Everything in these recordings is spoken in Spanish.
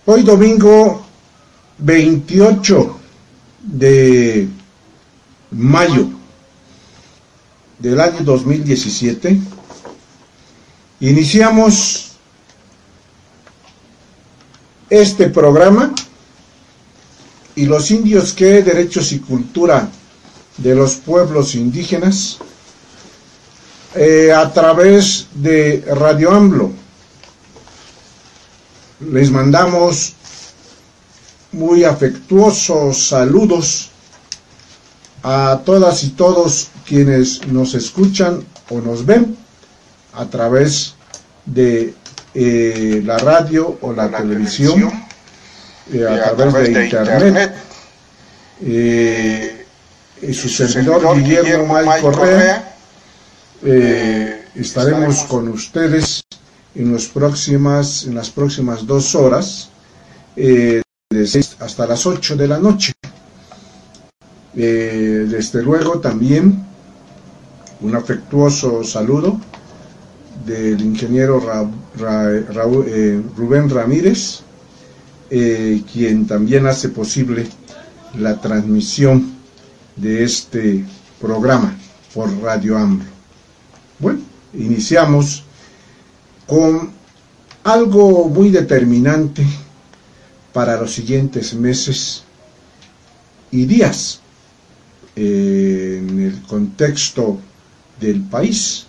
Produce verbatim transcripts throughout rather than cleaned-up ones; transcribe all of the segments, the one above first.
Hoy domingo veintiocho de mayo del año dos mil diecisiete, iniciamos este programa y los indios, ¿qué? Derechos y cultura de los pueblos indígenas, eh, a través de Radio AMLO. Les mandamos muy afectuosos saludos a todas y todos quienes nos escuchan o nos ven a través de eh, la radio o la, la televisión, televisión eh, a, a través, través de, de internet, internet. Eh, eh, su, su servidor, servidor Guillermo, Guillermo May Correa, Correa eh, estaremos, estaremos con ustedes en, los próximas, en las próximas dos horas, eh, de seis hasta las ocho de la noche. Eh, desde luego también un afectuoso saludo del ingeniero Ra, Ra, Ra, eh, Rubén Ramírez, eh, quien también hace posible la transmisión de este programa por Radio AMLO. Bueno, iniciamos con algo muy determinante para los siguientes meses y días eh, en el contexto del país.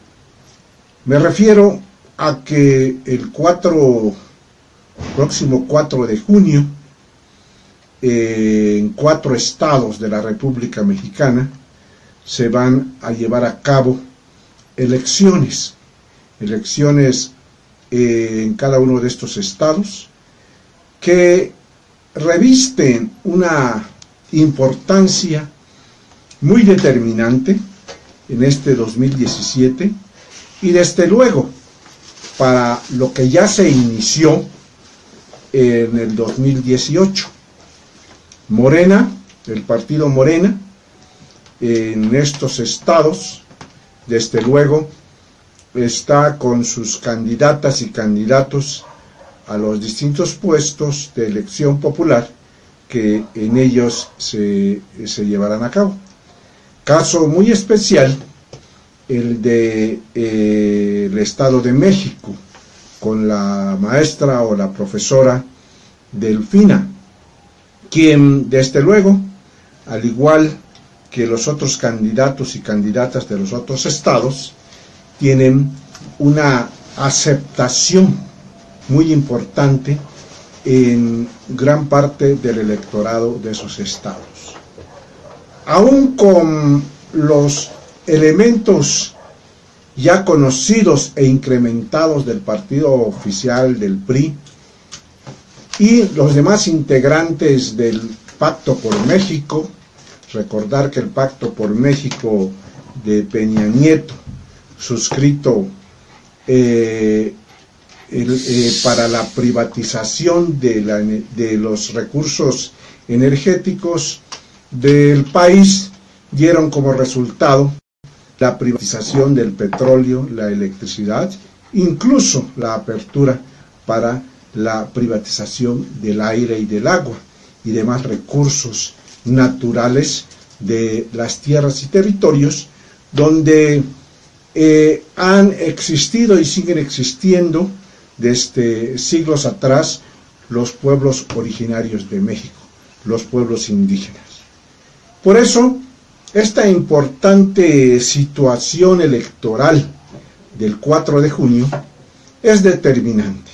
Me refiero a que el cuatro, próximo cuatro de junio, eh, en cuatro estados de la República Mexicana se van a llevar a cabo elecciones, elecciones eh, en cada uno de estos estados, que revisten una importancia muy determinante en este dos mil diecisiete y desde luego para lo que ya se inició en el dos mil dieciocho. Morena, el partido Morena, en estos estados, desde luego, está con sus candidatas y candidatos a los distintos puestos de elección popular que en ellos se, se llevarán a cabo. Caso muy especial, el de eh, el Estado de México, con la maestra o la profesora Delfina, quien desde luego, al igual que los otros candidatos y candidatas de los otros estados, tienen una aceptación muy importante en gran parte del electorado de esos estados. Aún con los elementos ya conocidos e incrementados del partido oficial del P R I y los demás integrantes del Pacto por México, recordar que el Pacto por México de Peña Nieto, suscrito eh, El, eh, para la privatización de, la, de los recursos energéticos del país, dieron como resultado la privatización del petróleo, la electricidad, incluso la apertura para la privatización del aire y del agua y demás recursos naturales de las tierras y territorios donde eh, han existido y siguen existiendo desde siglos atrás los pueblos originarios de México, los pueblos indígenas. Por eso, esta importante situación electoral del cuatro de junio es determinante.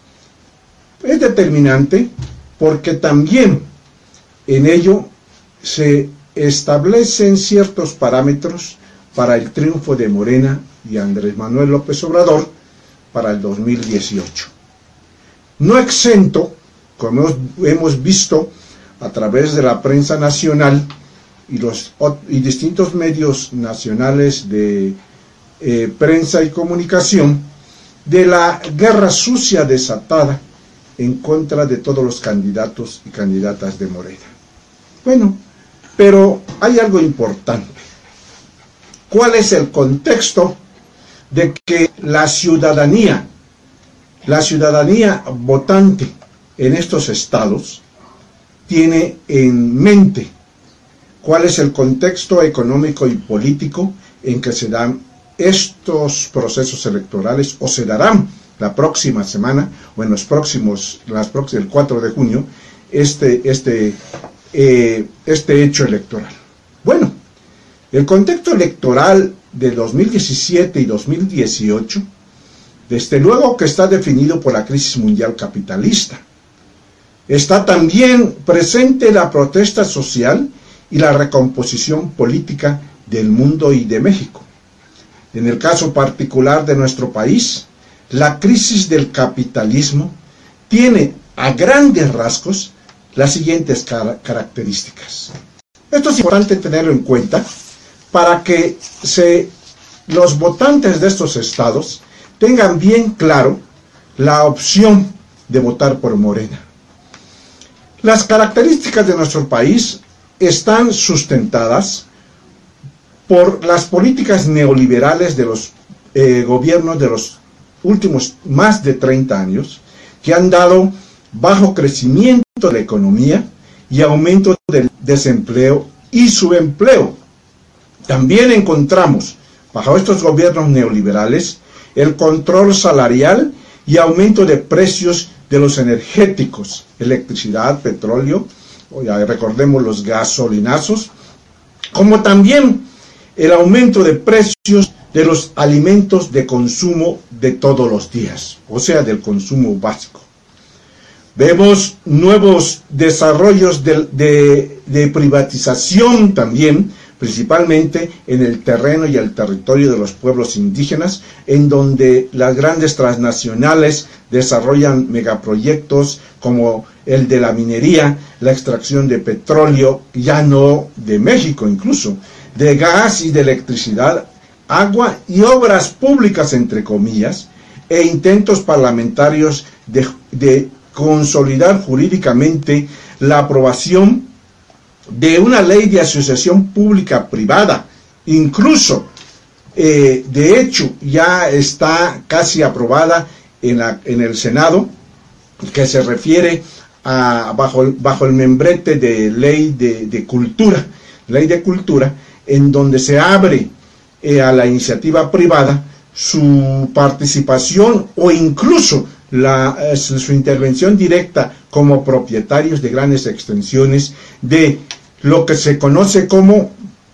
Es determinante porque también en ello se establecen ciertos parámetros para el triunfo de Morena y Andrés Manuel López Obrador para el dos mil dieciocho. No exento, como hemos visto a través de la prensa nacional y los y distintos medios nacionales de eh, prensa y comunicación, de la guerra sucia desatada en contra de todos los candidatos y candidatas de Morena. Bueno, pero hay algo importante. ¿Cuál es el contexto de que la ciudadanía, la ciudadanía votante en estos estados tiene en mente cuál es el contexto económico y político en que se dan estos procesos electorales, o se darán la próxima semana, o en los próximos, las próximas, el cuatro de junio, este, este, eh, este hecho electoral. Bueno, el contexto electoral de dos mil diecisiete y dos mil dieciocho, desde luego que está definido por la crisis mundial capitalista. Está también presente la protesta social y la recomposición política del mundo y de México. En el caso particular de nuestro país, la crisis del capitalismo tiene a grandes rasgos las siguientes car- características. Esto es importante tenerlo en cuenta para que se, los votantes de estos estados tengan bien claro la opción de votar por Morena. Las características de nuestro país están sustentadas por las políticas neoliberales de los eh, gobiernos de los últimos más de treinta años, que han dado bajo crecimiento de la economía y aumento del desempleo y subempleo. También encontramos, bajo estos gobiernos neoliberales, el control salarial y aumento de precios de los energéticos, electricidad, petróleo, ya recordemos los gasolinazos, como también el aumento de precios de los alimentos de consumo de todos los días, o sea, del consumo básico. Vemos nuevos desarrollos de, de, de privatización también, principalmente en el terreno y el territorio de los pueblos indígenas, en donde las grandes transnacionales desarrollan megaproyectos como el de la minería, la extracción de petróleo, ya no de México incluso, de gas y de electricidad, agua y obras públicas, entre comillas, e intentos parlamentarios de, de consolidar jurídicamente la aprobación de una ley de asociación pública-privada. Incluso, eh, de hecho, ya está casi aprobada en, la, en el Senado, que se refiere a, bajo, bajo el membrete de ley de, de cultura, ley de cultura, en donde se abre eh, a la iniciativa privada su participación o incluso la, eh, su intervención directa como propietarios de grandes extensiones de lo que se conoce como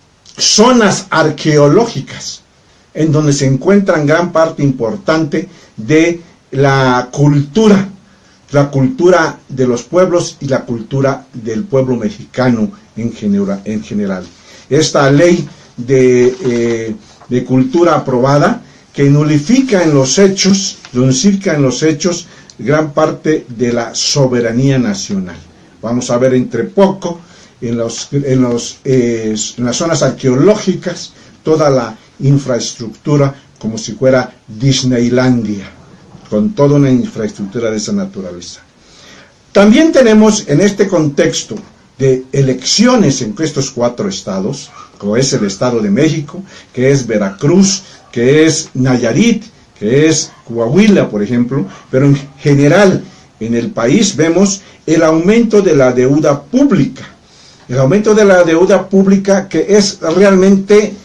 zonas arqueológicas, en donde se encuentran gran parte importante de la cultura, la cultura de los pueblos y la cultura del pueblo mexicano en general. En general. Esta ley de, eh, de cultura aprobada, que nulifica en los hechos, nulifica en los hechos gran parte de la soberanía nacional. Vamos a ver entre poco en, los, en, los, eh, en las zonas arqueológicas toda la infraestructura como si fuera Disneylandia, con toda una infraestructura de esa naturaleza. También tenemos en este contexto de elecciones en estos cuatro estados, como es el Estado de México, que es Veracruz, que es Nayarit, que es Coahuila, por ejemplo, pero en general en el país vemos el aumento de la deuda pública, el aumento de la deuda pública que es realmente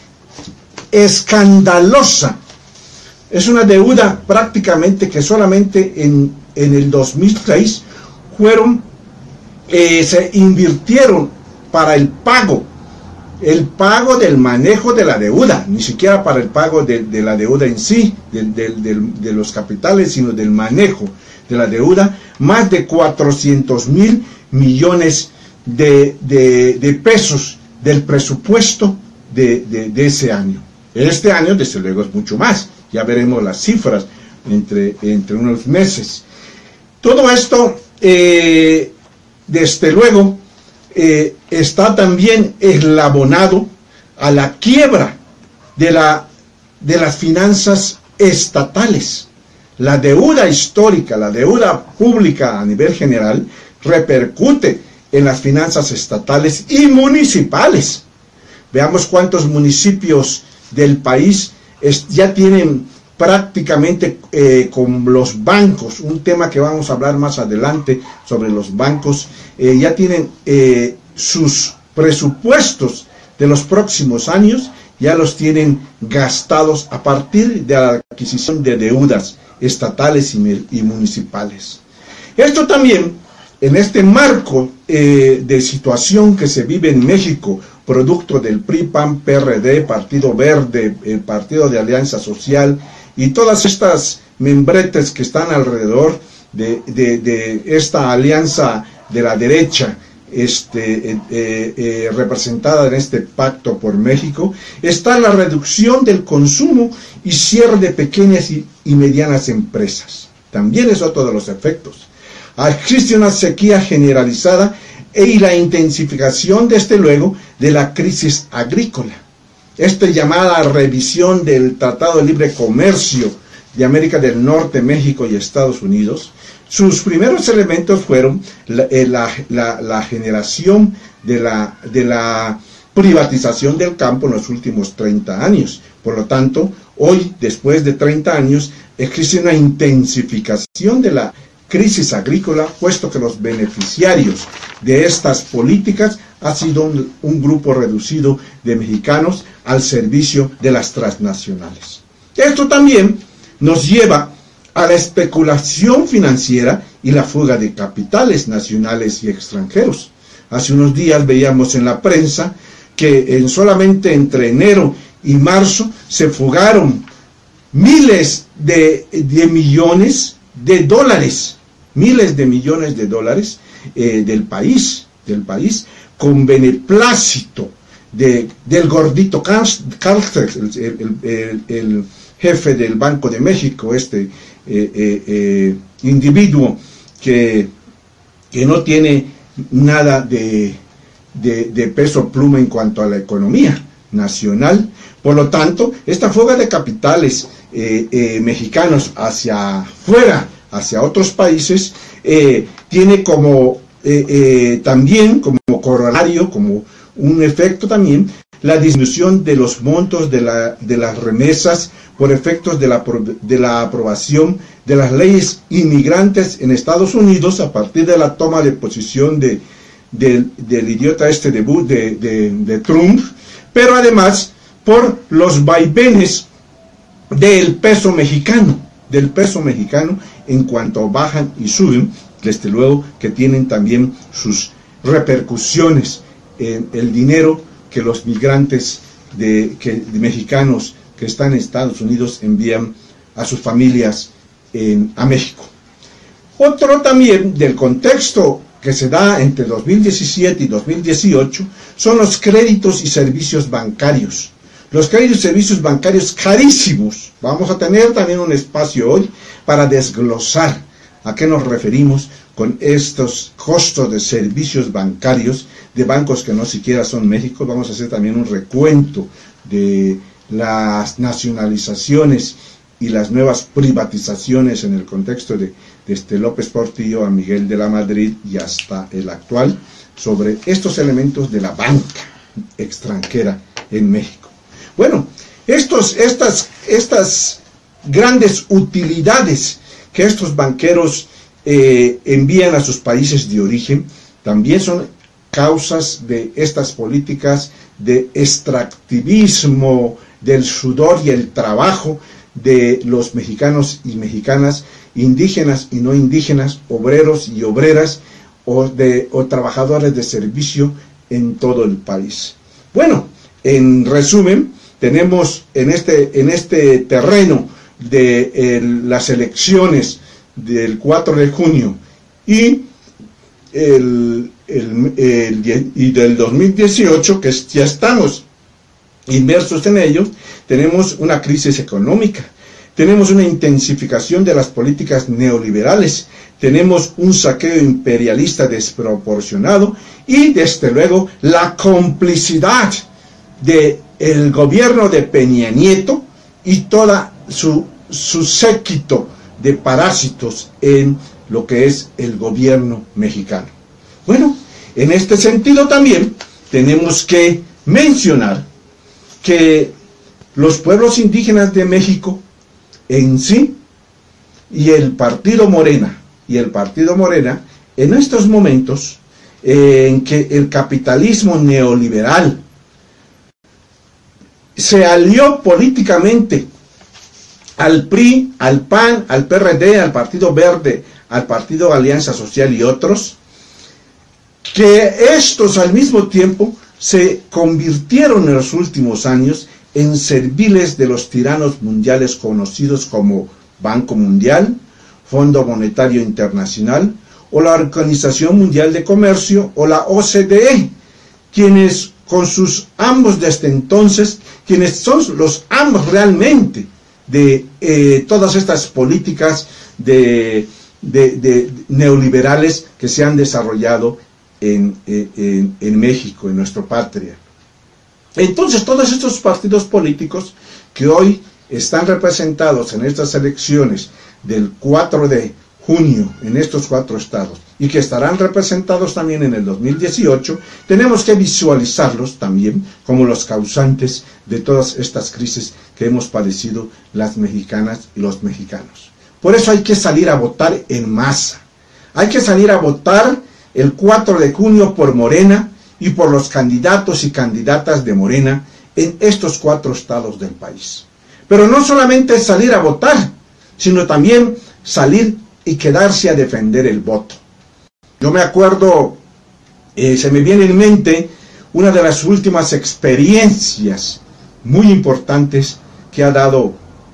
escandalosa. Es una deuda prácticamente que solamente en, en el dos mil seis fueron, eh, se invirtieron para el pago, el pago del manejo de la deuda, ni siquiera para el pago de, de la deuda en sí, de, de, de, de los capitales, sino del manejo de la deuda, más de cuatrocientos mil millones de, de, de pesos del presupuesto de, de, de ese año. Este año, desde luego, es mucho más. Ya veremos las cifras entre, entre unos meses. Todo esto, eh, desde luego, eh, está también eslabonado a la quiebra de, la, de las finanzas estatales. La deuda histórica, la deuda pública a nivel general, repercute en las finanzas estatales y municipales. Veamos cuántos municipios del país es, ya tienen prácticamente eh, con los bancos, un tema que vamos a hablar más adelante sobre los bancos, eh, ya tienen eh, sus presupuestos de los próximos años, ya los tienen gastados a partir de la adquisición de deudas estatales y, y municipales. Esto también, en este marco eh, de situación que se vive en México, producto del P R I, P A N, P R D, Partido Verde, el Partido de Alianza Social y todas estas membretes que están alrededor de, de, de esta alianza de la derecha, este, eh, eh, representada en este Pacto por México, está la reducción del consumo y cierre de pequeñas y, y medianas empresas. También es otro de los efectos. Existe una sequía generalizada y la intensificación, desde luego, de la crisis agrícola. Esta llamada revisión del Tratado de Libre Comercio de América del Norte, México y Estados Unidos, sus primeros elementos fueron la, la, la, la generación de la, de la privatización del campo en los últimos treinta años. Por lo tanto, hoy, después de treinta años, existe una intensificación de la crisis agrícola, puesto que los beneficiarios de estas políticas ha sido un, un grupo reducido de mexicanos al servicio de las transnacionales. Esto también nos lleva a la especulación financiera y la fuga de capitales nacionales y extranjeros. Hace unos días veíamos en la prensa que en solamente entre enero y marzo se fugaron miles de, de millones de dólares, miles de millones de dólares eh, del país, del país, con beneplácito de, del gordito Carstens, el, el, el, el jefe del Banco de México, este eh, eh, eh, individuo que, que no tiene nada de, de, de peso pluma en cuanto a la economía nacional. Por lo tanto, esta fuga de capitales eh, eh, mexicanos hacia afuera, hacia otros países, eh, tiene como eh, eh, también como corolario, como un efecto también, la disminución de los montos de, la, de las remesas por efectos de la, de la aprobación de las leyes inmigrantes en Estados Unidos a partir de la toma de posición de, de, del idiota este de, de, de, de Trump, pero además por los vaivenes del peso mexicano, del peso mexicano en cuanto bajan y suben, desde luego que tienen también sus repercusiones en el dinero que los migrantes de, que, de mexicanos que están en Estados Unidos envían a sus familias en, a México. Otro también del contexto que se da entre dos mil diecisiete y dos mil dieciocho son los créditos y servicios bancarios. Los créditos y servicios bancarios carísimos. Vamos a tener también un espacio hoy para desglosar a qué nos referimos con estos costos de servicios bancarios de bancos que no siquiera son México. Vamos a hacer también un recuento de las nacionalizaciones y las nuevas privatizaciones en el contexto de desde López Portillo a Miguel de la Madrid y hasta el actual, sobre estos elementos de la banca extranjera en México. Bueno, estos, estas, estas grandes utilidades que estos banqueros eh, envían a sus países de origen, también son causas de estas políticas de extractivismo del sudor y el trabajo de los mexicanos y mexicanas, indígenas y no indígenas, obreros y obreras, o, de, o trabajadores de servicio en todo el país. Bueno, en resumen, tenemos en este, en este terreno de el, las elecciones del cuatro de junio y, el, el, el, y del dos mil dieciocho, que ya estamos inmersos en ellos, tenemos una crisis económica, tenemos una intensificación de las políticas neoliberales, tenemos un saqueo imperialista desproporcionado y, desde luego, la complicidad del gobierno de Peña Nieto y toda su, su séquito de parásitos en lo que es el gobierno mexicano. Bueno, en este sentido también tenemos que mencionar que los pueblos indígenas de México en sí y el partido Morena, y el partido Morena, en estos momentos eh, en que el capitalismo neoliberal se alió políticamente al P R I, al P A N, al P R D, al Partido Verde, al Partido Alianza Social y otros, que estos al mismo tiempo se convirtieron en los últimos años en serviles de los tiranos mundiales conocidos como Banco Mundial, Fondo Monetario Internacional, o la Organización Mundial de Comercio, o la O C D E, quienes con sus ambos desde entonces, quienes son los ambos realmente de eh, todas estas políticas de, de, de neoliberales que se han desarrollado en, en, en México, en nuestra patria. Entonces, todos estos partidos políticos que hoy están representados en estas elecciones del cuatro de junio en estos cuatro estados y que estarán representados también en el dos mil dieciocho, tenemos que visualizarlos también como los causantes de todas estas crisis que hemos padecido las mexicanas y los mexicanos. Por eso hay que salir a votar en masa. Hay que salir a votar el cuatro de junio por Morena y por los candidatos y candidatas de Morena en estos cuatro estados del país. Pero no solamente es salir a votar, sino también salir y quedarse a defender el voto. Yo me acuerdo, eh, se me viene en mente una de las últimas experiencias muy importantes que ha dado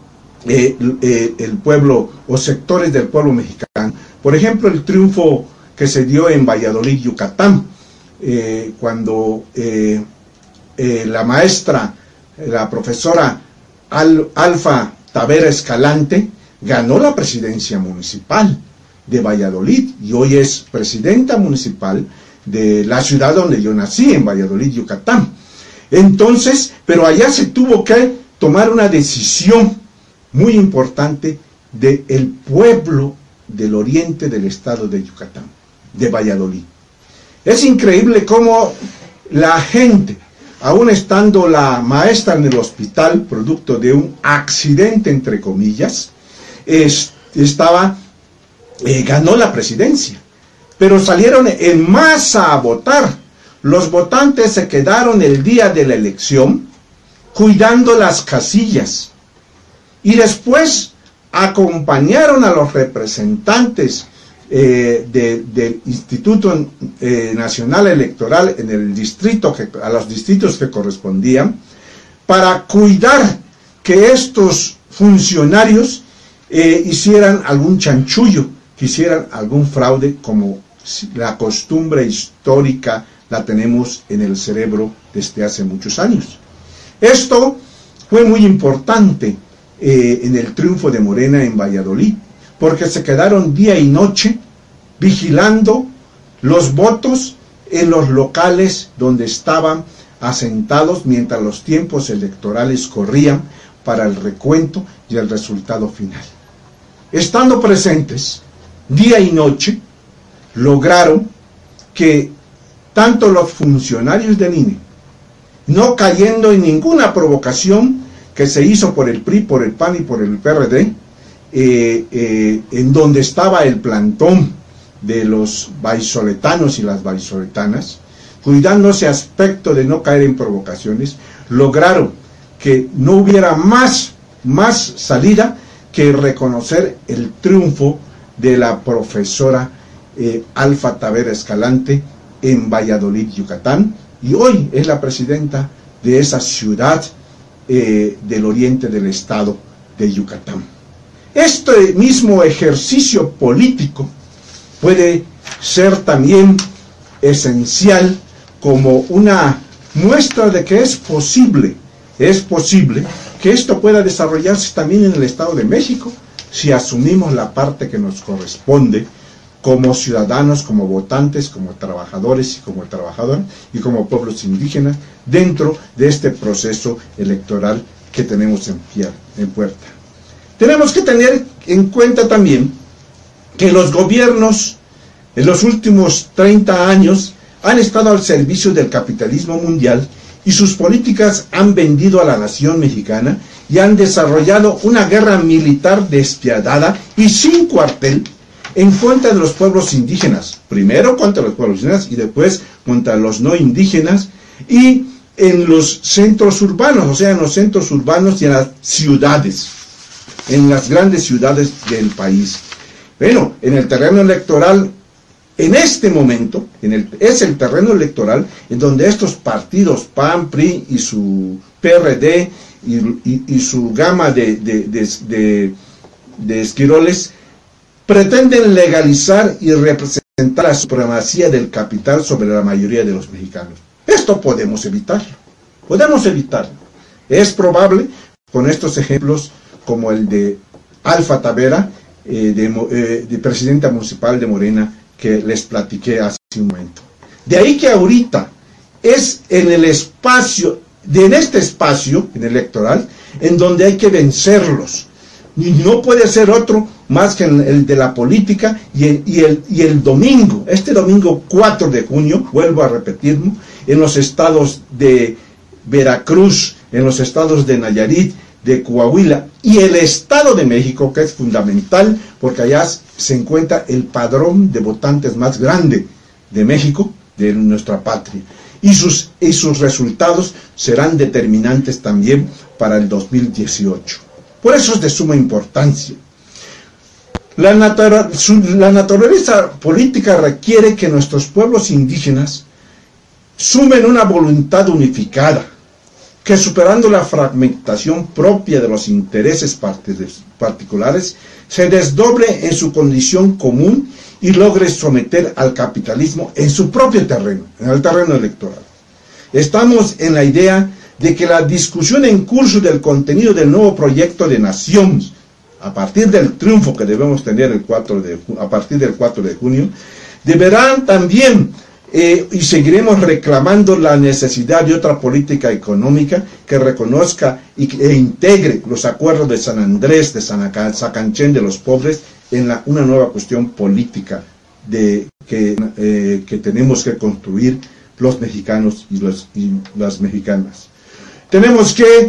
eh, eh, el pueblo o sectores del pueblo mexicano. Por ejemplo, el triunfo que se dio en Valladolid, Yucatán, eh, cuando eh, eh, la maestra, la profesora Al, Alfa Tavera Escalante, ganó la presidencia municipal de Valladolid y hoy es presidenta municipal de la ciudad donde yo nací, en Valladolid, Yucatán. Entonces, pero allá se tuvo que tomar una decisión muy importante del pueblo del oriente del estado de Yucatán, de Valladolid. Es increíble cómo la gente, aún estando la maestra en el hospital, producto de un accidente, entre comillas, es, estaba, eh, ganó la presidencia, pero salieron en masa a votar. Los votantes se quedaron el día de la elección cuidando las casillas y después acompañaron a los representantes eh, de, del Instituto eh, Nacional Electoral en el distrito, que, a los distritos que correspondían, para cuidar que estos funcionarios eh, hicieran algún chanchullo, que hicieran algún fraude, como la costumbre histórica la tenemos en el cerebro desde hace muchos años. Esto fue muy importante eh, en el triunfo de Morena en Valladolid, porque se quedaron día y noche vigilando los votos en los locales donde estaban asentados mientras los tiempos electorales corrían para el recuento y el resultado final. Estando presentes día y noche, lograron que tanto los funcionarios del I N E, no cayendo en ninguna provocación que se hizo por el P R I, por el P A N y por el P R D, eh, eh, en donde estaba el plantón de los vallisoletanos y las vallisoletanas, cuidando ese aspecto de no caer en provocaciones, lograron que no hubiera más, más salida que reconocer el triunfo de la profesora eh, Alfa Tavera Escalante en Valladolid, Yucatán, y hoy es la presidenta de esa ciudad eh, del oriente del estado de Yucatán. Este mismo ejercicio político puede ser también esencial como una muestra de que es posible, es posible que esto pueda desarrollarse también en el Estado de México, si asumimos la parte que nos corresponde como ciudadanos, como votantes, como trabajadores y como trabajadoras y como pueblos indígenas dentro de este proceso electoral que tenemos en, en puerta. Tenemos que tener en cuenta también que los gobiernos en los últimos treinta años han estado al servicio del capitalismo mundial y sus políticas han vendido a la nación mexicana y han desarrollado una guerra militar despiadada y sin cuartel en contra de los pueblos indígenas, primero contra los pueblos indígenas y después contra los no indígenas, y en los centros urbanos, o sea, en los centros urbanos y en las ciudades, en las grandes ciudades del país. Bueno, en el terreno electoral, en este momento, en el, es el terreno electoral en donde estos partidos, P A N, P R I y su P R D y, y, y su gama de, de, de, de, de esquiroles pretenden legalizar y representar la supremacía del capital sobre la mayoría de los mexicanos. Esto podemos evitarlo, podemos evitarlo. Es probable, con estos ejemplos como el de Alfa Tavera, eh, de, eh, de presidenta municipal de Morena, que les platiqué hace un momento. De ahí que ahorita es en el espacio, de en este espacio, en el electoral, en donde hay que vencerlos. Y no puede ser otro más que el de la política y el, y, el, y el domingo, este domingo cuatro de junio, vuelvo a repetirlo, en los estados de Veracruz, en los estados de Nayarit, de Coahuila y el Estado de México, que es fundamental porque allá se encuentra el padrón de votantes más grande de México, de nuestra patria, y sus, y sus resultados serán determinantes también para el dos mil dieciocho. Por eso es de suma importancia. La, natura, su, la naturaleza política requiere que nuestros pueblos indígenas sumen una voluntad unificada, que superando la fragmentación propia de los intereses particulares, se desdoble en su condición común y logre someter al capitalismo en su propio terreno, en el terreno electoral. Estamos en la idea de que la discusión en curso del contenido del nuevo proyecto de nación, a partir del triunfo que debemos tener el cuatro de, a partir del cuatro de junio, deberán también Eh, y seguiremos reclamando la necesidad de otra política económica que reconozca y, e integre los acuerdos de San Andrés, de San Sacanchén, de los pobres, en la, una nueva cuestión política de, que, eh, que tenemos que construir los mexicanos y, los, y las mexicanas. Tenemos que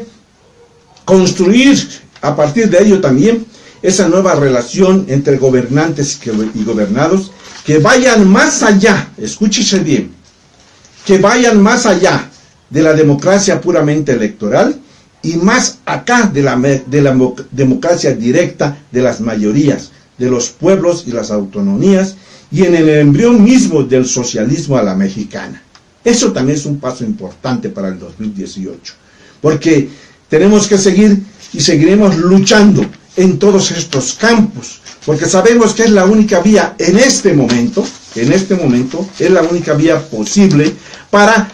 construir a partir de ello también esa nueva relación entre gobernantes y gobernados, que vayan más allá, escúchese bien, que vayan más allá de la democracia puramente electoral y más acá de la, de la democracia directa de las mayorías, de los pueblos y las autonomías, y en el embrión mismo del socialismo a la mexicana. Eso también es un paso importante para el dos mil dieciocho, porque tenemos que seguir y seguiremos luchando en todos estos campos, porque sabemos que es la única vía en este momento, en este momento, es la única vía posible para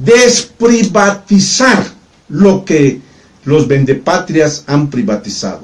desprivatizar lo que los vendepatrias han privatizado.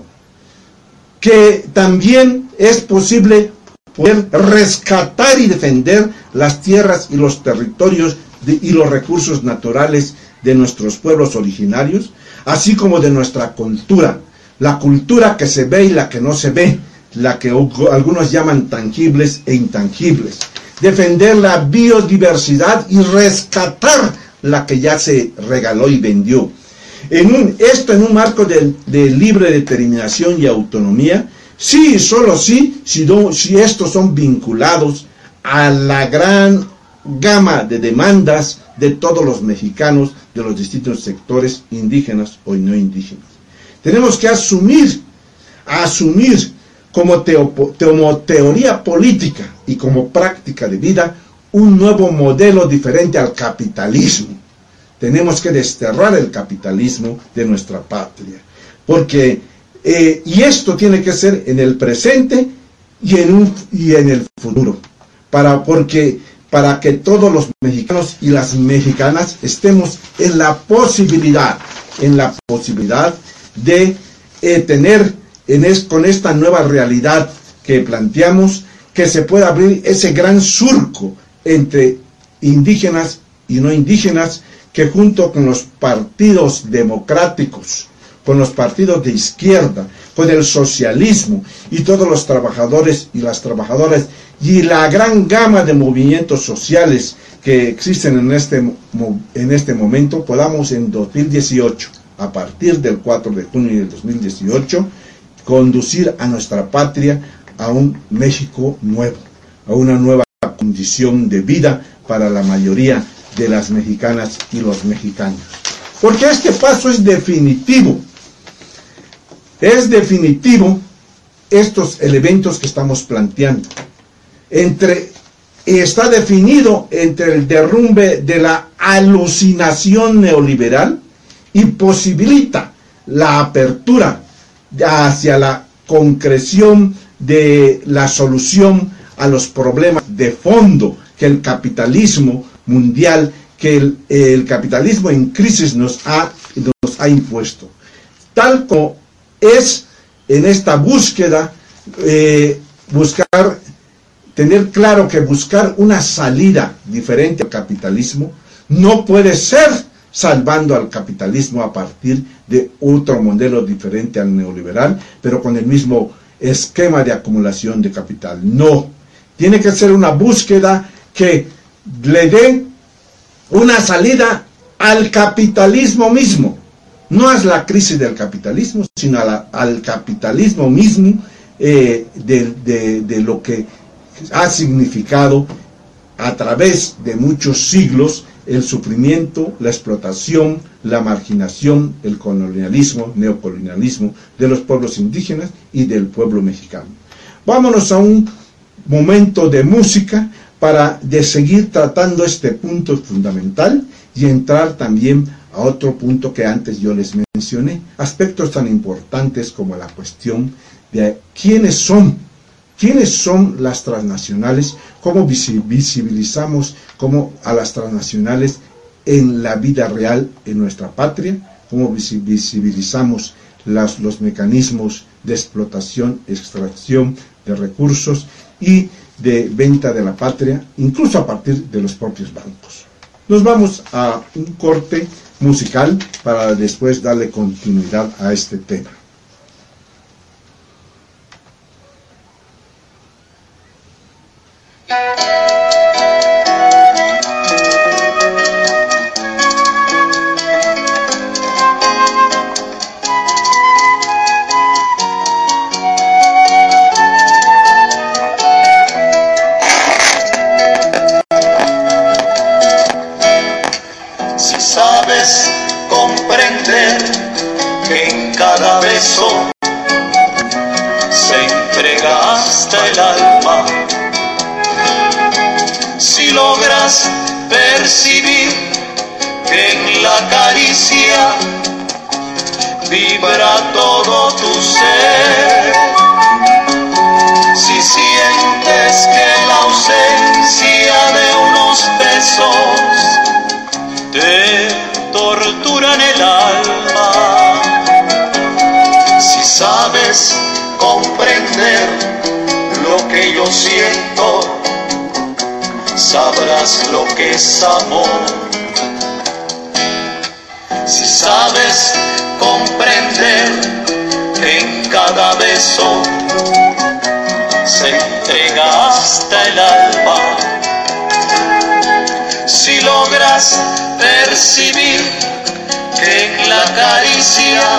Que también es posible poder rescatar y defender las tierras y los territorios de, y los recursos naturales de nuestros pueblos originarios, así como de nuestra cultura, la cultura que se ve y la que no se ve, la que algunos llaman tangibles e intangibles, defender la biodiversidad y rescatar la que ya se regaló y vendió. En un, esto en un marco de, de libre determinación y autonomía, sí y solo sí, si, no, si estos son vinculados a la gran gama de demandas de todos los mexicanos de los distintos sectores indígenas o no indígenas. Tenemos que asumir, asumir como, teo, como teoría política y como práctica de vida un nuevo modelo diferente al capitalismo. Tenemos que desterrar el capitalismo de nuestra patria, porque eh, y esto tiene que ser en el presente y en, un, y en el futuro, para, porque, para que todos los mexicanos y las mexicanas estemos en la posibilidad, en la posibilidad de eh, tener en es, con esta nueva realidad que planteamos, que se pueda abrir ese gran surco entre indígenas y no indígenas, que junto con los partidos democráticos, con los partidos de izquierda, con el socialismo y todos los trabajadores y las trabajadoras y la gran gama de movimientos sociales que existen en este, en este momento, podamos en dos mil dieciocho a partir del cuatro de junio del dos mil dieciocho, conducir a nuestra patria a un México nuevo, a una nueva condición de vida para la mayoría de las mexicanas y los mexicanos. Porque este paso es definitivo, es definitivo estos elementos que estamos planteando. Entre, está definido entre el derrumbe de la alucinación neoliberal y posibilita la apertura hacia la concreción de la solución a los problemas de fondo que el capitalismo mundial, que el, el capitalismo en crisis nos ha, nos ha impuesto. Tal como es en esta búsqueda, eh, buscar, tener claro que buscar una salida diferente al capitalismo no puede ser salvando al capitalismo a partir de otro modelo diferente al neoliberal, pero con el mismo esquema de acumulación de capital. No, tiene que ser una búsqueda que le dé una salida al capitalismo mismo. No es la crisis del capitalismo, sino a la, al capitalismo mismo, eh, de, de, de lo que ha significado a través de muchos siglos el sufrimiento, la explotación, la marginación, el colonialismo, neocolonialismo de los pueblos indígenas y del pueblo mexicano. Vámonos a un momento de música para de seguir tratando este punto fundamental y entrar también a otro punto que antes yo les mencioné, aspectos tan importantes como la cuestión de quiénes son, quiénes son las transnacionales, cómo visibilizamos cómo a las transnacionales en la vida real en nuestra patria, cómo visibilizamos las, los mecanismos de explotación, extracción de recursos y de venta de la patria, incluso a partir de los propios bancos. Nos vamos a un corte musical para después darle continuidad a este tema. Si sabes comprender que en cada beso se entrega hasta el alma, si logras percibir que en la caricia vibra todo tu ser, si sientes que la ausencia de unos besos te torturan el alma, si sabes comprender lo que yo siento, sabrás lo que es amor. Si sabes comprender que en cada beso se entrega hasta el alma, si logras percibir que en la caricia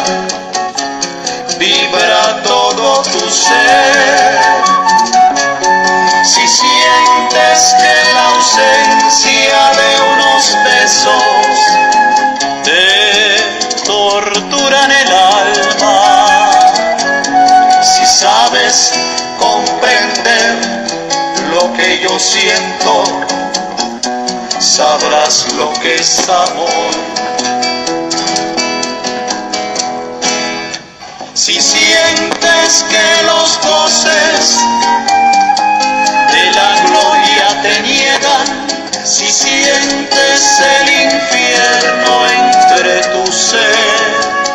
vibra todo tu ser, si sientes que la ausencia de unos besos te torturan el alma, si sabes comprender lo que yo siento, sabrás lo que es amor. Si sientes que los goces de la gloria te niegan, si sientes el infierno entre tu ser,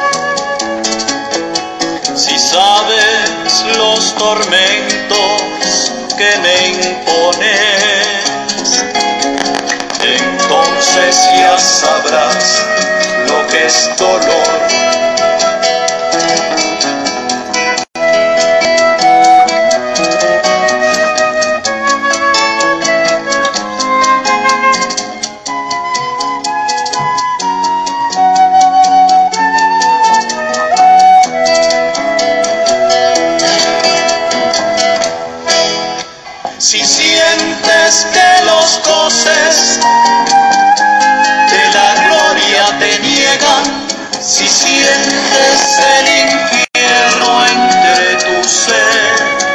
si sabes los tormentos que me impones, entonces ya sabrás lo que es dolor. sientes que los goces de la gloria te niegan, si sientes el infierno entre tu ser,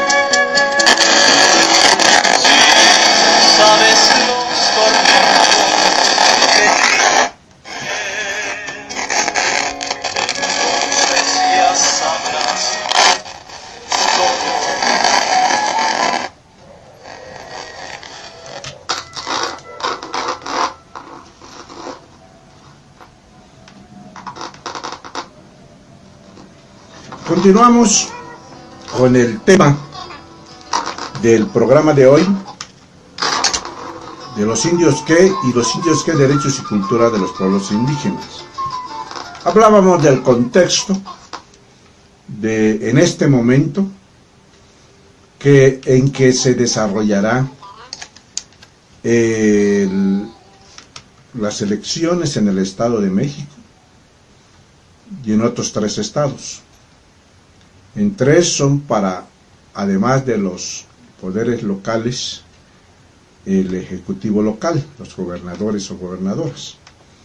si sabes los tormentos que entonces ya sabrás todo. Continuamos con el tema del programa de hoy, de los indios qué y los indios qué, derechos y cultura de los pueblos indígenas. Hablábamos del contexto de en este momento que en que se desarrollará el, las elecciones en el Estado de México y en otros tres estados. En tres son para, además de los poderes locales, el ejecutivo local, los gobernadores o gobernadoras.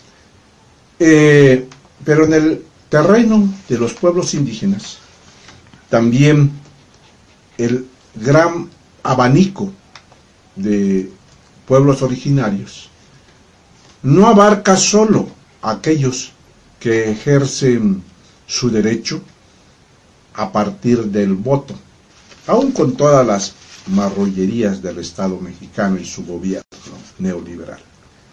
Eh, pero en el terreno de los pueblos indígenas, también el gran abanico de pueblos originarios no abarca solo a aquellos que ejercen su derecho a partir del voto, aun con todas las marrullerías del Estado mexicano y su gobierno neoliberal.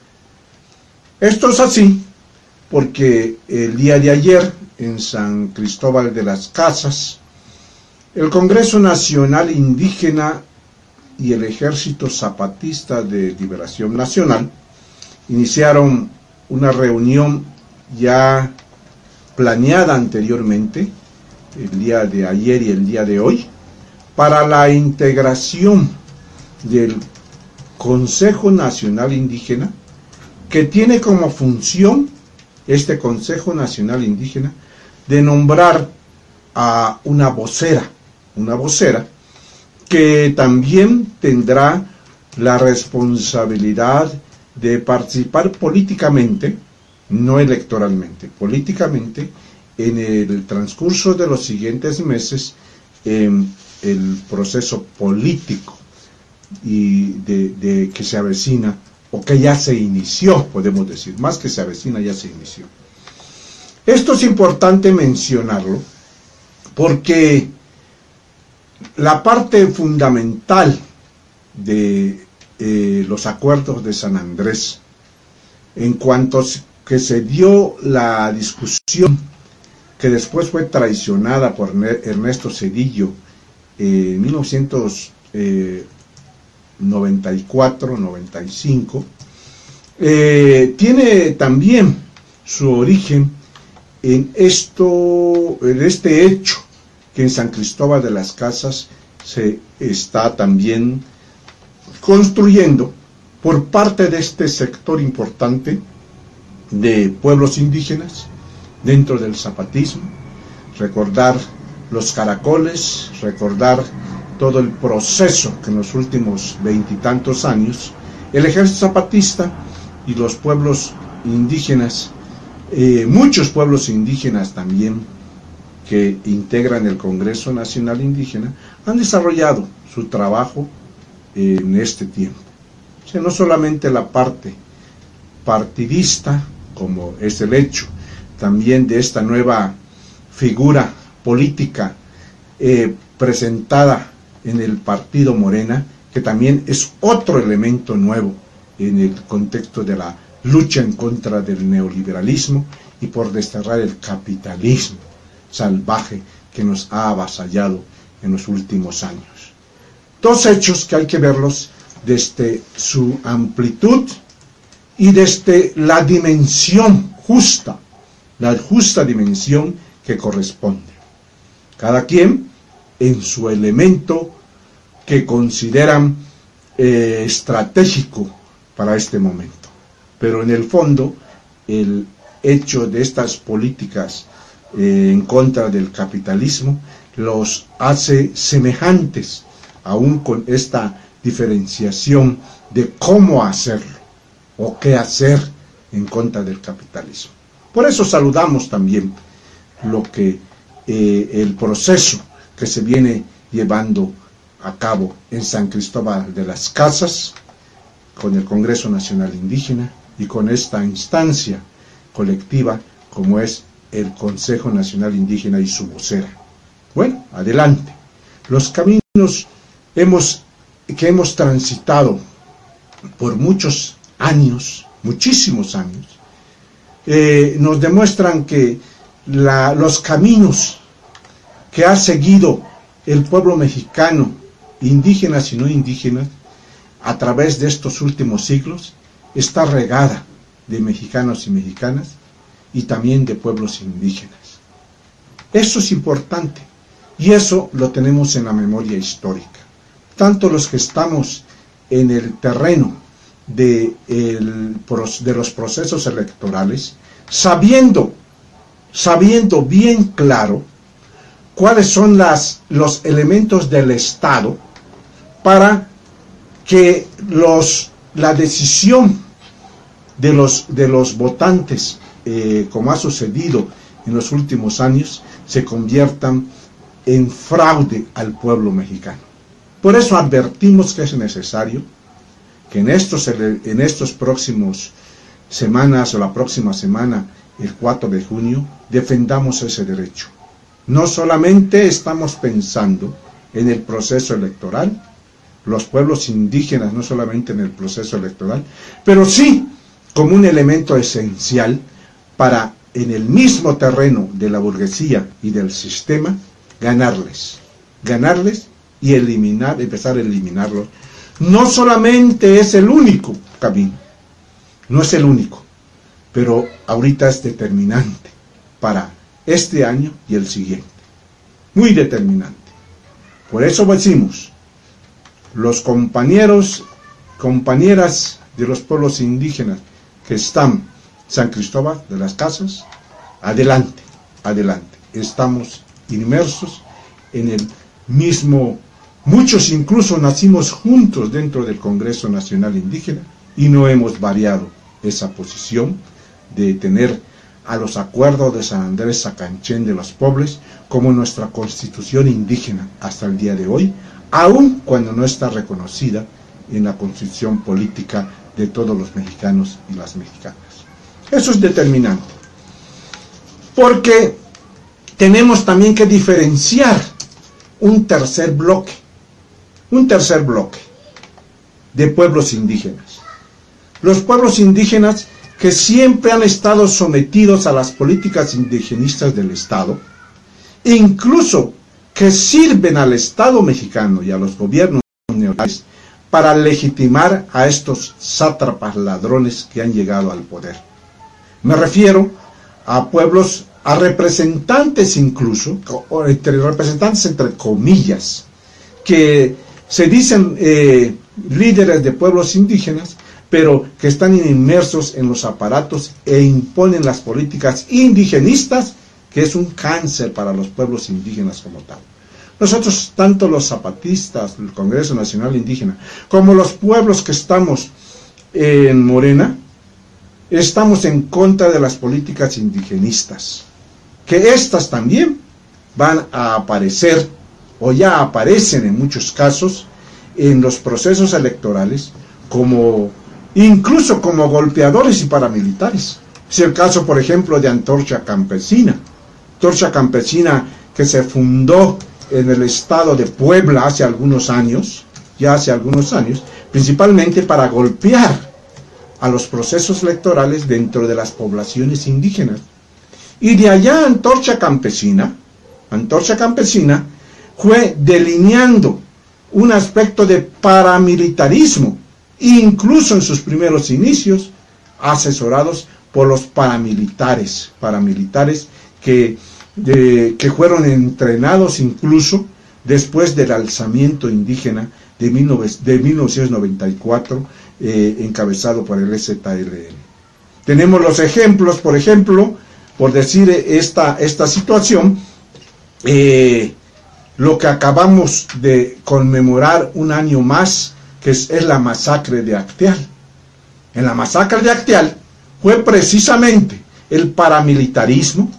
Esto es así porque el día de ayer en San Cristóbal de las Casas, el Congreso Nacional Indígena y el Ejército Zapatista de Liberación Nacional iniciaron una reunión ya planeada anteriormente, el día de ayer y el día de hoy, para la integración del Consejo Nacional Indígena, que tiene como función este Consejo Nacional Indígena de nombrar a una vocera, una vocera que también tendrá la responsabilidad de participar políticamente, no electoralmente, políticamente, en el transcurso de los siguientes meses en el proceso político y de, de que se avecina, o que ya se inició, podemos decir, más que se avecina, ya se inició. Esto es importante mencionarlo, porque la parte fundamental de eh, los acuerdos de San Andrés, en cuanto que se dio la discusión que después fue traicionada por Ernesto Zedillo eh, en mil novecientos noventa y cuatro noventa y cinco, eh, tiene también su origen en esto, en este hecho que en San Cristóbal de las Casas se está también construyendo por parte de este sector importante de pueblos indígenas dentro del zapatismo. Recordar los caracoles, recordar todo el proceso que en los últimos veintitantos años el ejército zapatista y los pueblos indígenas, eh, muchos pueblos indígenas también que integran el Congreso Nacional Indígena, han desarrollado su trabajo eh, en este tiempo. O sea, no solamente la parte partidista, como es el hecho también de esta nueva figura política eh, presentada en el partido Morena, que también es otro elemento nuevo en el contexto de la lucha en contra del neoliberalismo y por desterrar el capitalismo salvaje que nos ha avasallado en los últimos años. Dos hechos que hay que verlos desde su amplitud y desde la dimensión justa, la justa dimensión que corresponde. Cada quien en su elemento que consideran eh, estratégico para este momento. Pero en el fondo, el hecho de estas políticas eh, en contra del capitalismo los hace semejantes, aún con esta diferenciación de cómo hacerlo o qué hacer en contra del capitalismo. Por eso saludamos también lo que eh, el proceso que se viene llevando a cabo en San Cristóbal de las Casas, con el Congreso Nacional Indígena y con esta instancia colectiva como es el Consejo Nacional Indígena y su vocera. Bueno, adelante. Los caminos hemos, que hemos transitado por muchos años, muchísimos años, eh, nos demuestran que la, los caminos que ha seguido el pueblo mexicano, indígenas y no indígenas, a través de estos últimos siglos, está regada de mexicanos y mexicanas y también de pueblos indígenas. Eso es importante y eso lo tenemos en la memoria histórica. Tanto los que estamos en el terreno de, el, de los procesos electorales, sabiendo, sabiendo bien claro cuáles son las, los elementos del Estado para que los, la decisión de los, de los votantes, eh, como ha sucedido en los últimos años, se conviertan en fraude al pueblo mexicano. Por eso advertimos que es necesario que en estos, en estos próximos semanas o la próxima semana, el cuatro de junio, defendamos ese derecho. No solamente estamos pensando en el proceso electoral, los pueblos indígenas no solamente en el proceso electoral, pero sí como un elemento esencial para, en el mismo terreno de la burguesía y del sistema, ganarles, ganarles y eliminar, empezar a eliminarlos. No solamente es el único camino, no es el único, pero ahorita es determinante para este año y el siguiente, muy determinante. Por eso decimos, los compañeros, compañeras de los pueblos indígenas que están en San Cristóbal de las Casas, adelante, adelante, estamos inmersos en el mismo, muchos incluso nacimos juntos dentro del Congreso Nacional Indígena y no hemos variado esa posición de tener a los acuerdos de San Andrés Sacanchén de los Pueblos como nuestra constitución indígena hasta el día de hoy, aun cuando no está reconocida en la constitución política de todos los mexicanos y las mexicanas. Eso es determinante, porque tenemos también que diferenciar un tercer bloque, un tercer bloque de pueblos indígenas. Los pueblos indígenas que siempre han estado sometidos a las políticas indigenistas del Estado, incluso que sirven al Estado mexicano y a los gobiernos neoliberales para legitimar a estos sátrapas ladrones que han llegado al poder. Me refiero a pueblos, a representantes incluso, o entre representantes entre comillas, que se dicen eh, líderes de pueblos indígenas, pero que están inmersos en los aparatos e imponen las políticas indigenistas, que es un cáncer para los pueblos indígenas como tal. Nosotros, tanto los zapatistas, el Congreso Nacional Indígena, como los pueblos que estamos en Morena, estamos en contra de las políticas indigenistas, que estas también van a aparecer, o ya aparecen en muchos casos, en los procesos electorales, como incluso como golpeadores y paramilitares. Es el caso, por ejemplo, de Antorcha Campesina. Antorcha Campesina, que se fundó en el estado de Puebla hace algunos años, ya hace algunos años, principalmente para golpear a los procesos electorales dentro de las poblaciones indígenas. Y de allá Antorcha Campesina, Antorcha Campesina fue delineando un aspecto de paramilitarismo, incluso en sus primeros inicios, asesorados por los paramilitares, paramilitares que, de, que fueron entrenados incluso después del alzamiento indígena de, mil novecientos noventa y cuatro, eh, encabezado por el E Z L N. Tenemos los ejemplos, por ejemplo, por decir esta, esta situación, eh, lo que acabamos de conmemorar un año más, que que es, es la masacre de Acteal. En la masacre de Acteal fue precisamente el paramilitarismo,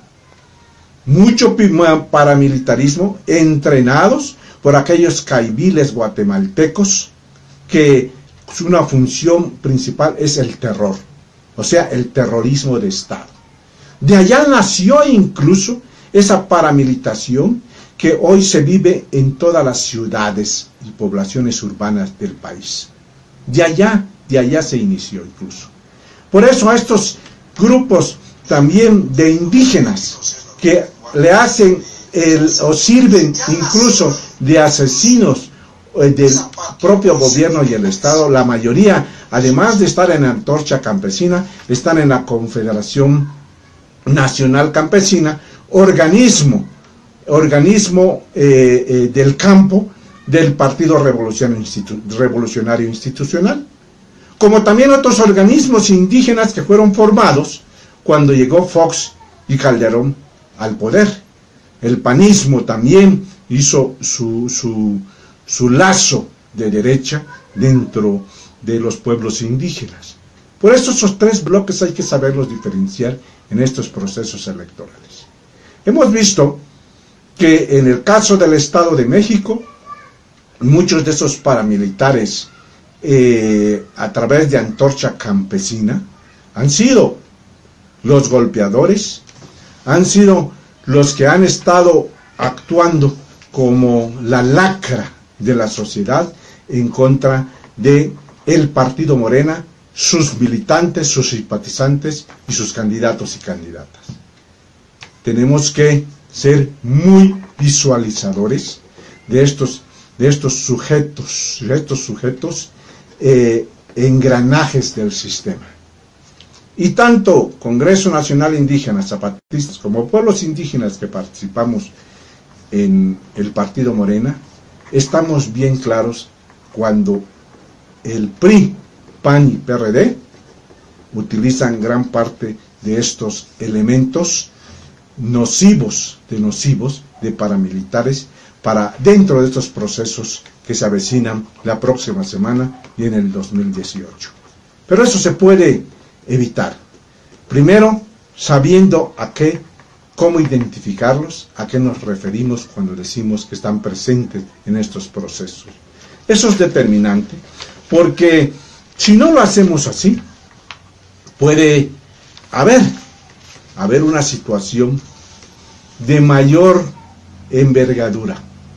mucho paramilitarismo, entrenados por aquellos caiviles guatemaltecos, que una función principal es el terror, o sea, el terrorismo de Estado. De allá nació incluso esa paramilitación que hoy se vive en todas las ciudades y poblaciones urbanas del país. De allá, de allá se inició incluso. Por eso a estos grupos también de indígenas que le hacen el, o sirven incluso de asesinos del propio gobierno y el Estado, la mayoría, además de estar en la Antorcha Campesina, están en la Confederación Nacional Campesina, organismo, organismo eh, eh, del campo del Partido Revolucionario, Institu Revolucionario Institucional, como también otros organismos indígenas que fueron formados cuando llegó Fox y Calderón al poder. El panismo también hizo su, su, su lazo de derecha dentro de los pueblos indígenas. Por eso esos tres bloques hay que saberlos diferenciar en estos procesos electorales. Hemos visto que en el caso del Estado de México, muchos de esos paramilitares eh, a través de Antorcha Campesina han sido los golpeadores, han sido los que han estado actuando como la lacra de la sociedad en contra de el Partido Morena, sus militantes, sus simpatizantes y sus candidatos y candidatas. Tenemos que ser muy visualizadores de estos, de estos sujetos, de estos sujetos eh, engranajes del sistema. Y tanto Congreso Nacional Indígena, zapatistas, como pueblos indígenas que participamos en el Partido Morena, estamos bien claros cuando el P R I, P A N y P R D utilizan gran parte de estos elementos nocivos, de nocivos, de paramilitares, para dentro de estos procesos que se avecinan la próxima semana y en el dos mil dieciocho. Pero eso se puede evitar. Primero, sabiendo a qué, cómo identificarlos, a qué nos referimos cuando decimos que están presentes en estos procesos. Eso es determinante, porque si no lo hacemos así, puede haber, haber una situación de mayor envergadura.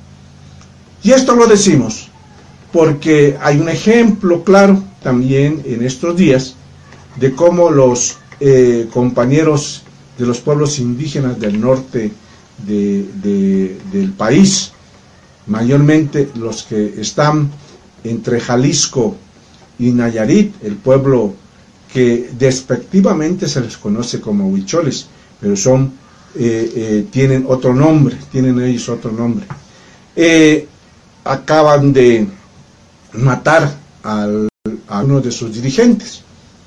Y esto lo decimos porque hay un ejemplo claro también en estos días de cómo los eh, compañeros de los pueblos indígenas del norte de, de, del país, mayormente los que están entre Jalisco y Nayarit, el pueblo que despectivamente se les conoce como huicholes, pero son, eh, eh, tienen otro nombre, tienen ellos otro nombre, eh, acaban de matar al, a uno de sus dirigentes,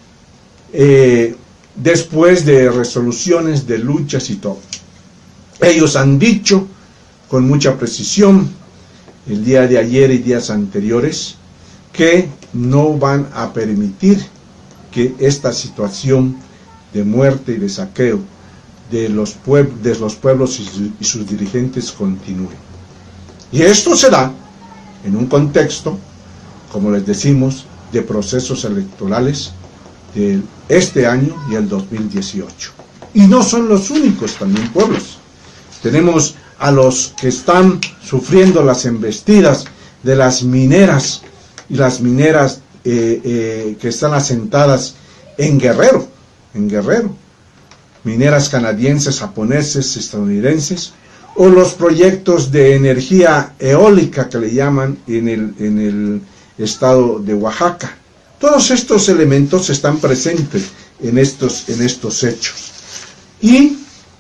eh, después de resoluciones, de luchas y todo. Ellos han dicho con mucha precisión el día de ayer y días anteriores que no van a permitir que esta situación de muerte y de saqueo de los, pueb de los pueblos y, su y sus dirigentes continúe. Y esto se da en un contexto, como les decimos, de procesos electorales de este año y el dos mil dieciocho. Y no son los únicos también pueblos. Tenemos a los que están sufriendo las embestidas de las mineras y las mineras eh, eh, que están asentadas en Guerrero, en Guerrero, mineras canadienses, japoneses, estadounidenses, o los proyectos de energía eólica que le llaman en el, en el estado de Oaxaca. Todos estos elementos están presentes en estos, en estos hechos. Y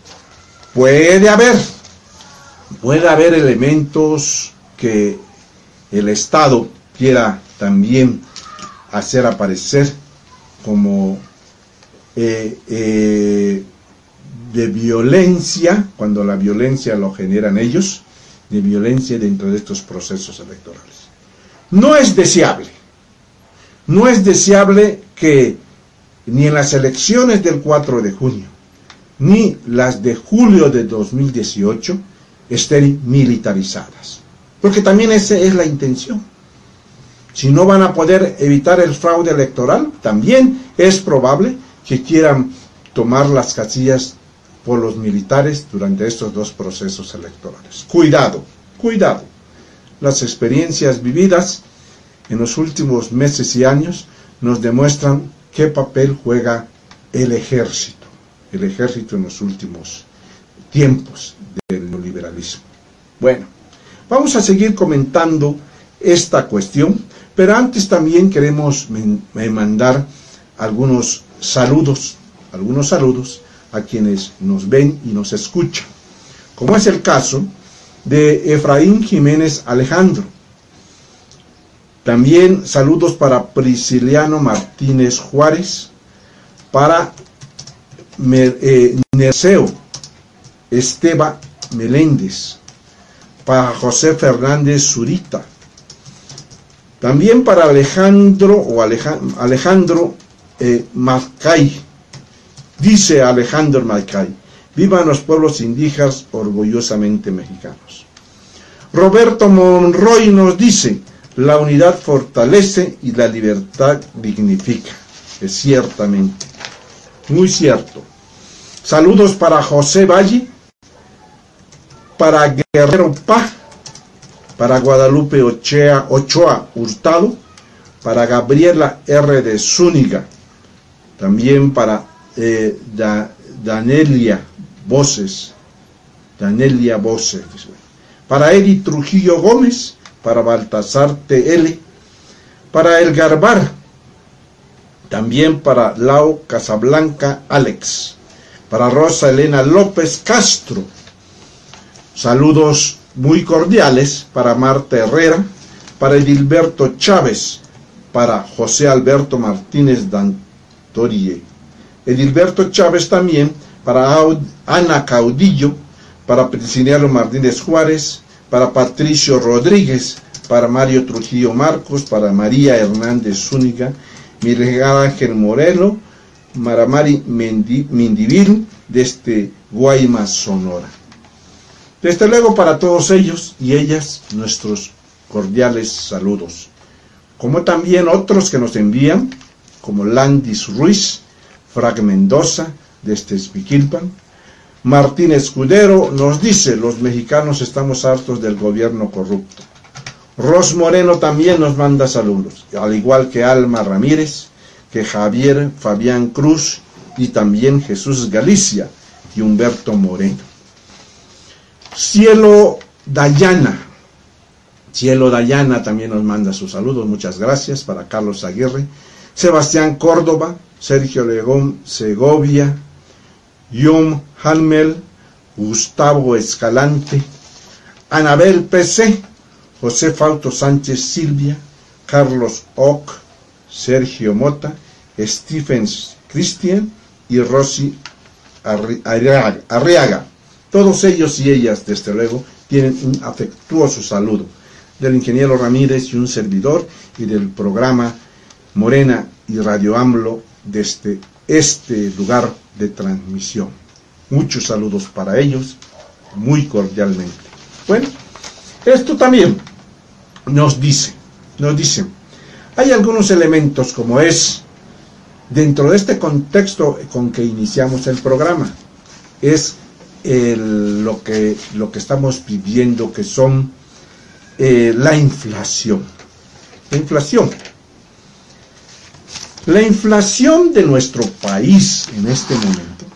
puede haber, puede haber elementos que el Estado quiera también hacer aparecer como eh, eh, de violencia, cuando la violencia lo generan ellos, de violencia dentro de estos procesos electorales. No es deseable, No es deseable que ni en las elecciones del cuatro de junio, ni las de julio de dos mil dieciocho estén militarizadas. Porque también esa es la intención. Si no van a poder evitar el fraude electoral, también es probable que quieran tomar las casillas por los militares durante estos dos procesos electorales. Cuidado, cuidado. Las experiencias vividas en los últimos meses y años nos demuestran qué papel juega el ejército, el ejército en los últimos tiempos del neoliberalismo. Bueno, vamos a seguir comentando esta cuestión, pero antes también queremos mandar algunos saludos, algunos saludos a quienes nos ven y nos escuchan, como es el caso de Efraín Jiménez Alejandro. También saludos para Prisciliano Martínez Juárez, para eh, Nerceo Esteba Meléndez, para José Fernández Zurita, también para Alejandro o Alejandro, Alejandro eh, Macay. Dice Alejandro Macay: vivan los pueblos indígenas orgullosamente mexicanos. Roberto Monroy nos dice: la unidad fortalece y la libertad dignifica. Es ciertamente, muy cierto. Saludos para José Valle, para Guerrero Pá, para Guadalupe Ochoa, Ochoa Hurtado, para Gabriela R. de Zúñiga, también para eh, da, Danelia Voces, Danelia Voces, para Edi Trujillo Gómez, para Baltasar T L, para El Garbar, también para Lau Casablanca Alex, para Rosa Elena López Castro. Saludos muy cordiales para Marta Herrera, para Edilberto Chávez, para José Alberto Martínez Dantorie. Edilberto Chávez también para Ana Caudillo, para Prisciliano Martínez Juárez, para Patricio Rodríguez, para Mario Trujillo Marcos, para María Hernández Zúñiga, Miguel Ángel Morelo, Maramari Mindivil, desde Guaymas, Sonora. Desde luego para todos ellos y ellas nuestros cordiales saludos, como también otros que nos envían, como Landis Ruiz, Frag Mendoza, desde Esquiquilpan. Martín Escudero nos dice: los mexicanos estamos hartos del gobierno corrupto. Ros Moreno también nos manda saludos, al igual que Alma Ramírez, que Javier Fabián Cruz y también Jesús Galicia y Humberto Moreno. Cielo Dayana, Cielo Dayana también nos manda sus saludos, muchas gracias, para Carlos Aguirre, Sebastián Córdoba, Sergio Legón Segovia, Yom Hanmel, Gustavo Escalante, Anabel P C, José Fausto Sánchez Silvia, Carlos Ock, Sergio Mota, Stephen Christian y Rosy Arriaga. Arriaga. Todos ellos y ellas, desde luego, tienen un afectuoso saludo del ingeniero Ramírez y un servidor, y del programa Morena y Radio AMLO desde este lugar de transmisión. Muchos saludos para ellos, muy cordialmente. Bueno, esto también nos dice, nos dice, hay algunos elementos, como es, dentro de este contexto con que iniciamos el programa, es el, lo, que, lo que estamos viviendo, que son eh, la inflación. La inflación. La inflación de nuestro país en este momento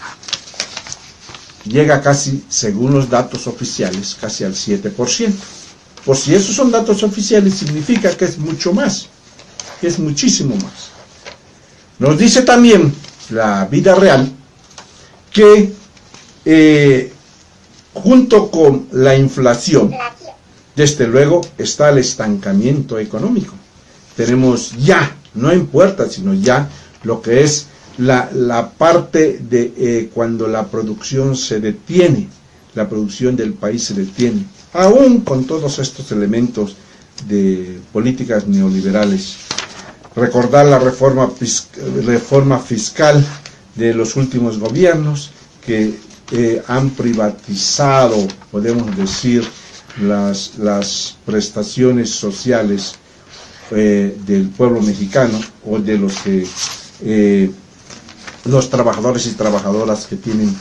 llega casi, según los datos oficiales, casi al siete por ciento. Pues si esos son datos oficiales, significa que es mucho más, que es muchísimo más. Nos dice también la vida real que eh, junto con la inflación, desde luego, está el estancamiento económico. Tenemos ya, no en puertas, sino ya lo que es la, la parte de eh, cuando la producción se detiene, la producción del país se detiene, aún con todos estos elementos de políticas neoliberales. recordar la reforma, reforma fiscal de los últimos gobiernos que eh, han privatizado, podemos decir, las, las prestaciones sociales eh, del pueblo mexicano, o de los que eh, los trabajadores y trabajadoras que tienen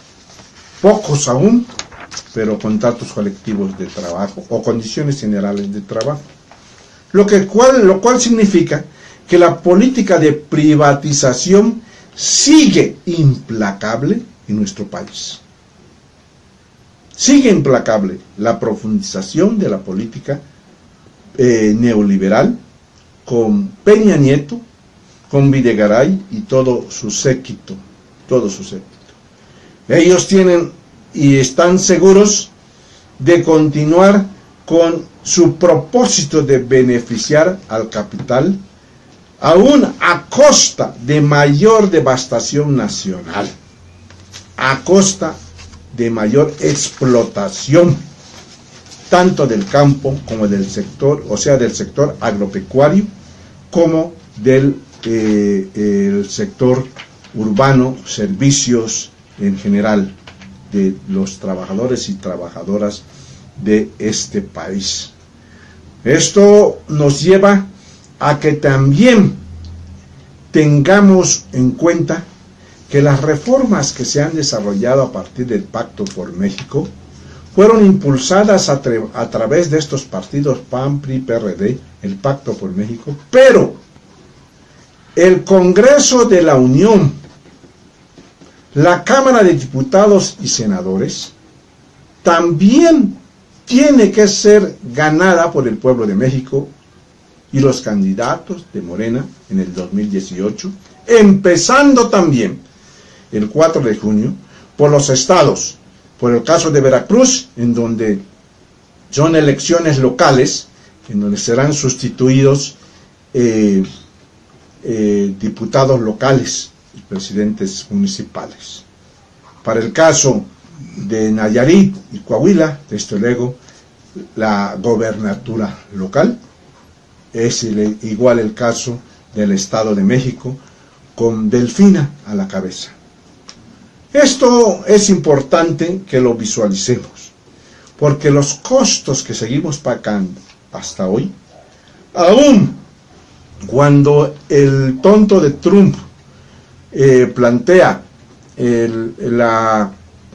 pocos aún, pero contratos colectivos de trabajo o condiciones generales de trabajo. Lo, que cual, lo cual significa que la política de privatización sigue implacable en nuestro país. Sigue implacable la profundización de la política eh, neoliberal con Peña Nieto, con Videgaray y todo su séquito, todo su séquito. Ellos tienen y están seguros de continuar con su propósito de beneficiar al capital, aún a costa de mayor devastación nacional, a costa de mayor explotación, tanto del campo como del sector, o sea, del sector agropecuario, como del eh, el sector urbano, servicios en general, de los trabajadores y trabajadoras de este país. Esto nos lleva a que también tengamos en cuenta que las reformas que se han desarrollado a partir del Pacto por México fueron impulsadas a, tra a través de estos partidos P A N, P R I, P R D, el Pacto por México, pero el Congreso de la Unión, la Cámara de Diputados y Senadores, también tiene que ser ganada por el pueblo de México y los candidatos de Morena en el dos mil dieciocho, empezando también el cuatro de junio por los estados, por el caso de Veracruz, en donde son elecciones locales, en donde serán sustituidos eh, eh, diputados locales y presidentes municipales. Para el caso de Nayarit y Coahuila, desde luego la gobernatura local. Es el, igual el caso del Estado de México, con Delfina a la cabeza. Esto es importante que lo visualicemos, porque los costos que seguimos pagando hasta hoy, aún cuando el tonto de Trump eh, plantea el, la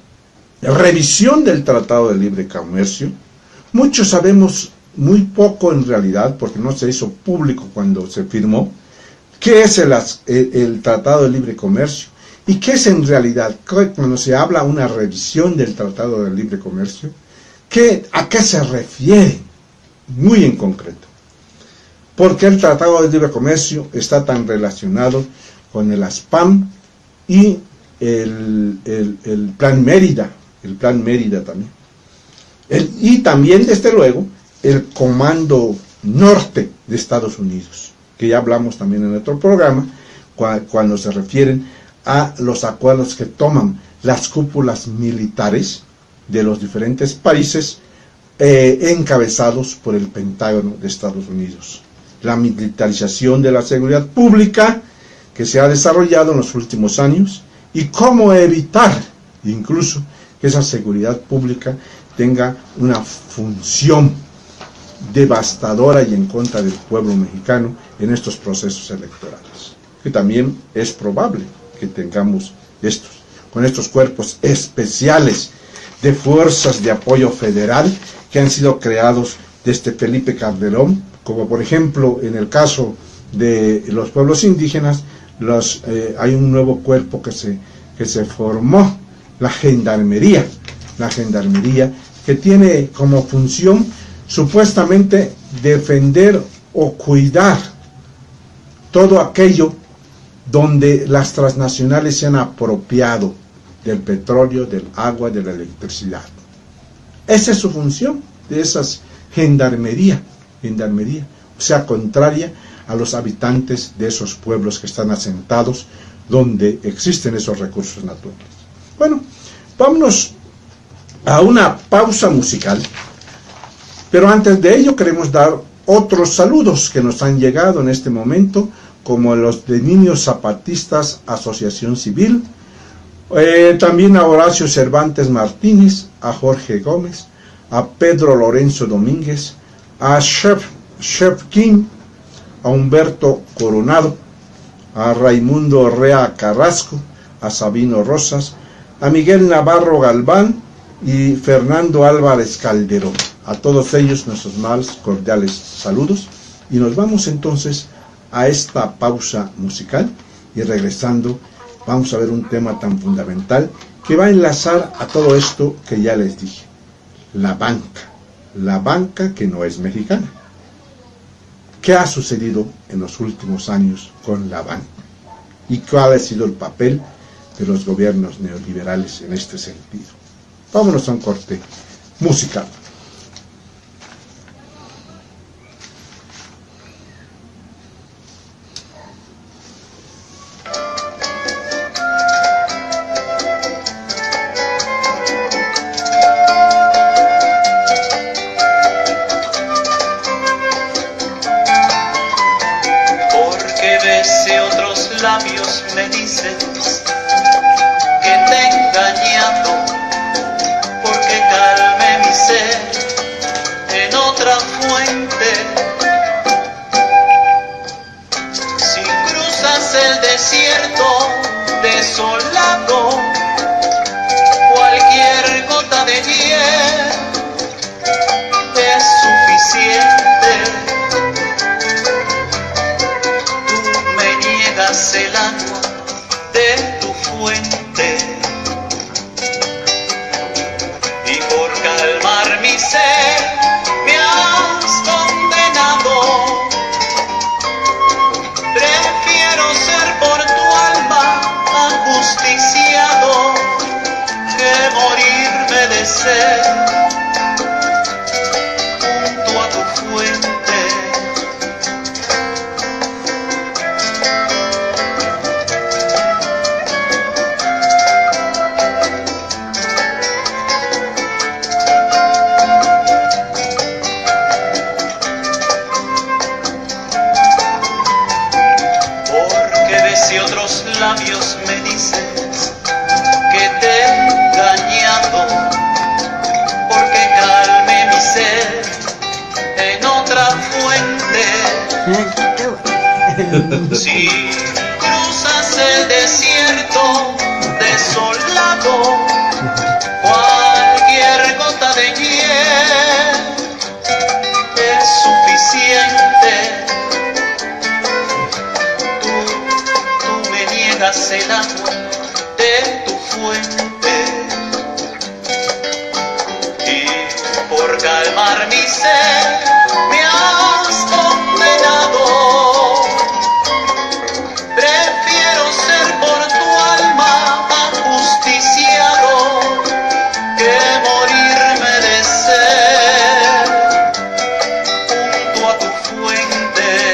revisión del Tratado de Libre Comercio, muchos sabemos muy poco en realidad, porque no se hizo público cuando se firmó, qué es el, el, el Tratado de Libre Comercio y qué es en realidad, cuando se habla de una revisión del Tratado de Libre Comercio, ¿qué, a qué se refiere muy en concreto? Porque el Tratado de Libre Comercio está tan relacionado con el ASPAM y el, el, el Plan Mérida, el Plan Mérida también. El, y también, desde luego, el Comando Norte de Estados Unidos, que ya hablamos también en otro programa, cua, cuando se refieren a los acuerdos que toman las cúpulas militares de los diferentes países eh, encabezados por el Pentágono de Estados Unidos. La militarización de la seguridad pública que se ha desarrollado en los últimos años y cómo evitar incluso que esa seguridad pública tenga una función devastadora y en contra del pueblo mexicano en estos procesos electorales, que también es probable que tengamos estos, con estos cuerpos especiales de fuerzas de apoyo federal que han sido creados desde Felipe Calderón, como por ejemplo en el caso de los pueblos indígenas, los, eh, hay un nuevo cuerpo que se, que se formó, la gendarmería, la gendarmería que tiene como función supuestamente defender o cuidar todo aquello donde las transnacionales se han apropiado del petróleo, del agua, de la electricidad. Esa es su función de esas gendarmería, gendarmería, o sea, contraria a los habitantes de esos pueblos que están asentados donde existen esos recursos naturales. Bueno, vámonos a una pausa musical, pero antes de ello queremos dar otros saludos que nos han llegado en este momento, como los de Niños Zapatistas Asociación Civil, eh, también a Horacio Cervantes Martínez, a Jorge Gómez, a Pedro Lorenzo Domínguez, a Chef, Chef Kim, a Humberto Coronado, a Raimundo Rea Carrasco, a Sabino Rosas, a Miguel Navarro Galván y Fernando Álvarez Calderón. A todos ellos nuestros más cordiales saludos, y nos vamos entonces a esta pausa musical, y regresando vamos a ver un tema tan fundamental que va a enlazar a todo esto que ya les dije: la banca, la banca que no es mexicana. ¿Qué ha sucedido en los últimos años con la banca? ¿Y cuál ha sido el papel de los gobiernos neoliberales en este sentido? Vámonos a un corte musical. Labios me dices que te he engañado, porque calmé mi sed en otra fuente. Si cruzas el desierto desolado, cualquier gota de hiel es suficiente. El agua de tu fuente, y por calmar mi sed me has condenado. Prefiero ser por tu alma ajusticiado que morirme de sed junto a tu fuente. Labios me dices que te he engañado, porque calmé mi sed en otra fuente. Si cruzas el desierto desolado, cualquier gota de hiel es suficiente. El agua de tu fuente, y por calmar mi sed me has condenado. Prefiero ser por tu alma ajusticiado que morirme de sed junto a tu fuente.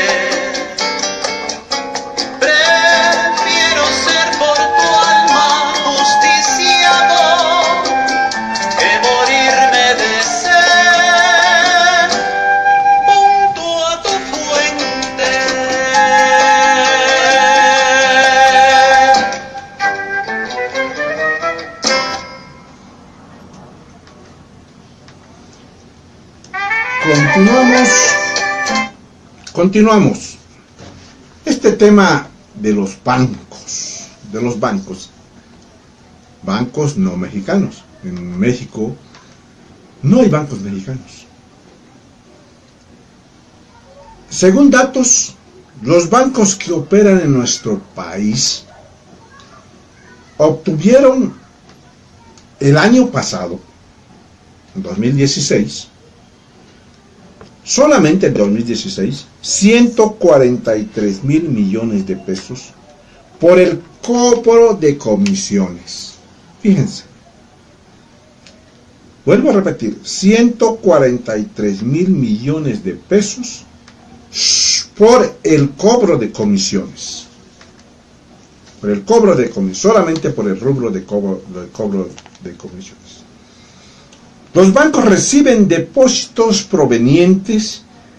Continuamos, continuamos. Este tema de los bancos, de los bancos, bancos no mexicanos. En México no hay bancos mexicanos. Según datos, los bancos que operan en nuestro país obtuvieron el año pasado, en dos mil dieciséis, solamente en dos mil dieciséis, ciento cuarenta y tres mil millones de pesos por el cobro de comisiones. Fíjense, vuelvo a repetir, ciento cuarenta y tres mil millones de pesos por el cobro de comisiones. Por el cobro de comisiones, solamente por el rubro de cobro de, cobro de comisiones. Los bancos reciben depósitos provenientes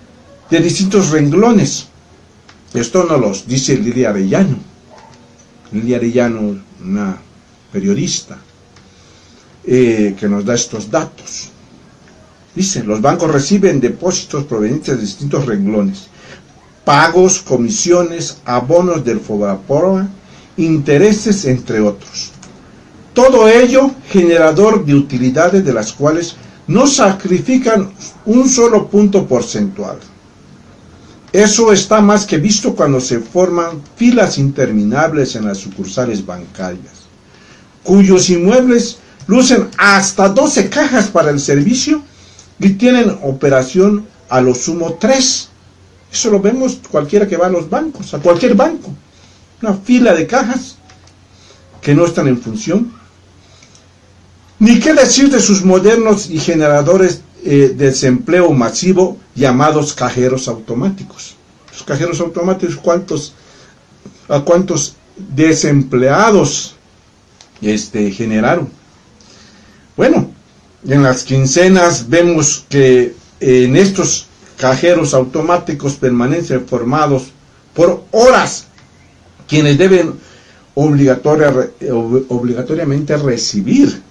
de distintos renglones. Esto nos los dice Lilia Arellano. Lilia Arellano, una periodista, eh, que nos da estos datos. Dice, los bancos reciben depósitos provenientes de distintos renglones: pagos, comisiones, abonos del Fobaproa, intereses, entre otros. Todo ello generador de utilidades de las cuales no sacrifican un solo punto porcentual. Eso está más que visto cuando se forman filas interminables en las sucursales bancarias, cuyos inmuebles lucen hasta doce cajas para el servicio y tienen operación a lo sumo tres. Eso lo vemos cualquiera que va a los bancos, a cualquier banco. Una fila de cajas que no están en función. Ni qué decir de sus modernos y generadores eh, de desempleo masivo llamados cajeros automáticos. Los cajeros automáticos, ¿cuántos, a cuántos desempleados este, generaron? Bueno, en las quincenas vemos que en estos cajeros automáticos permanecen formados por horas quienes deben obligatoria, obligatoriamente recibir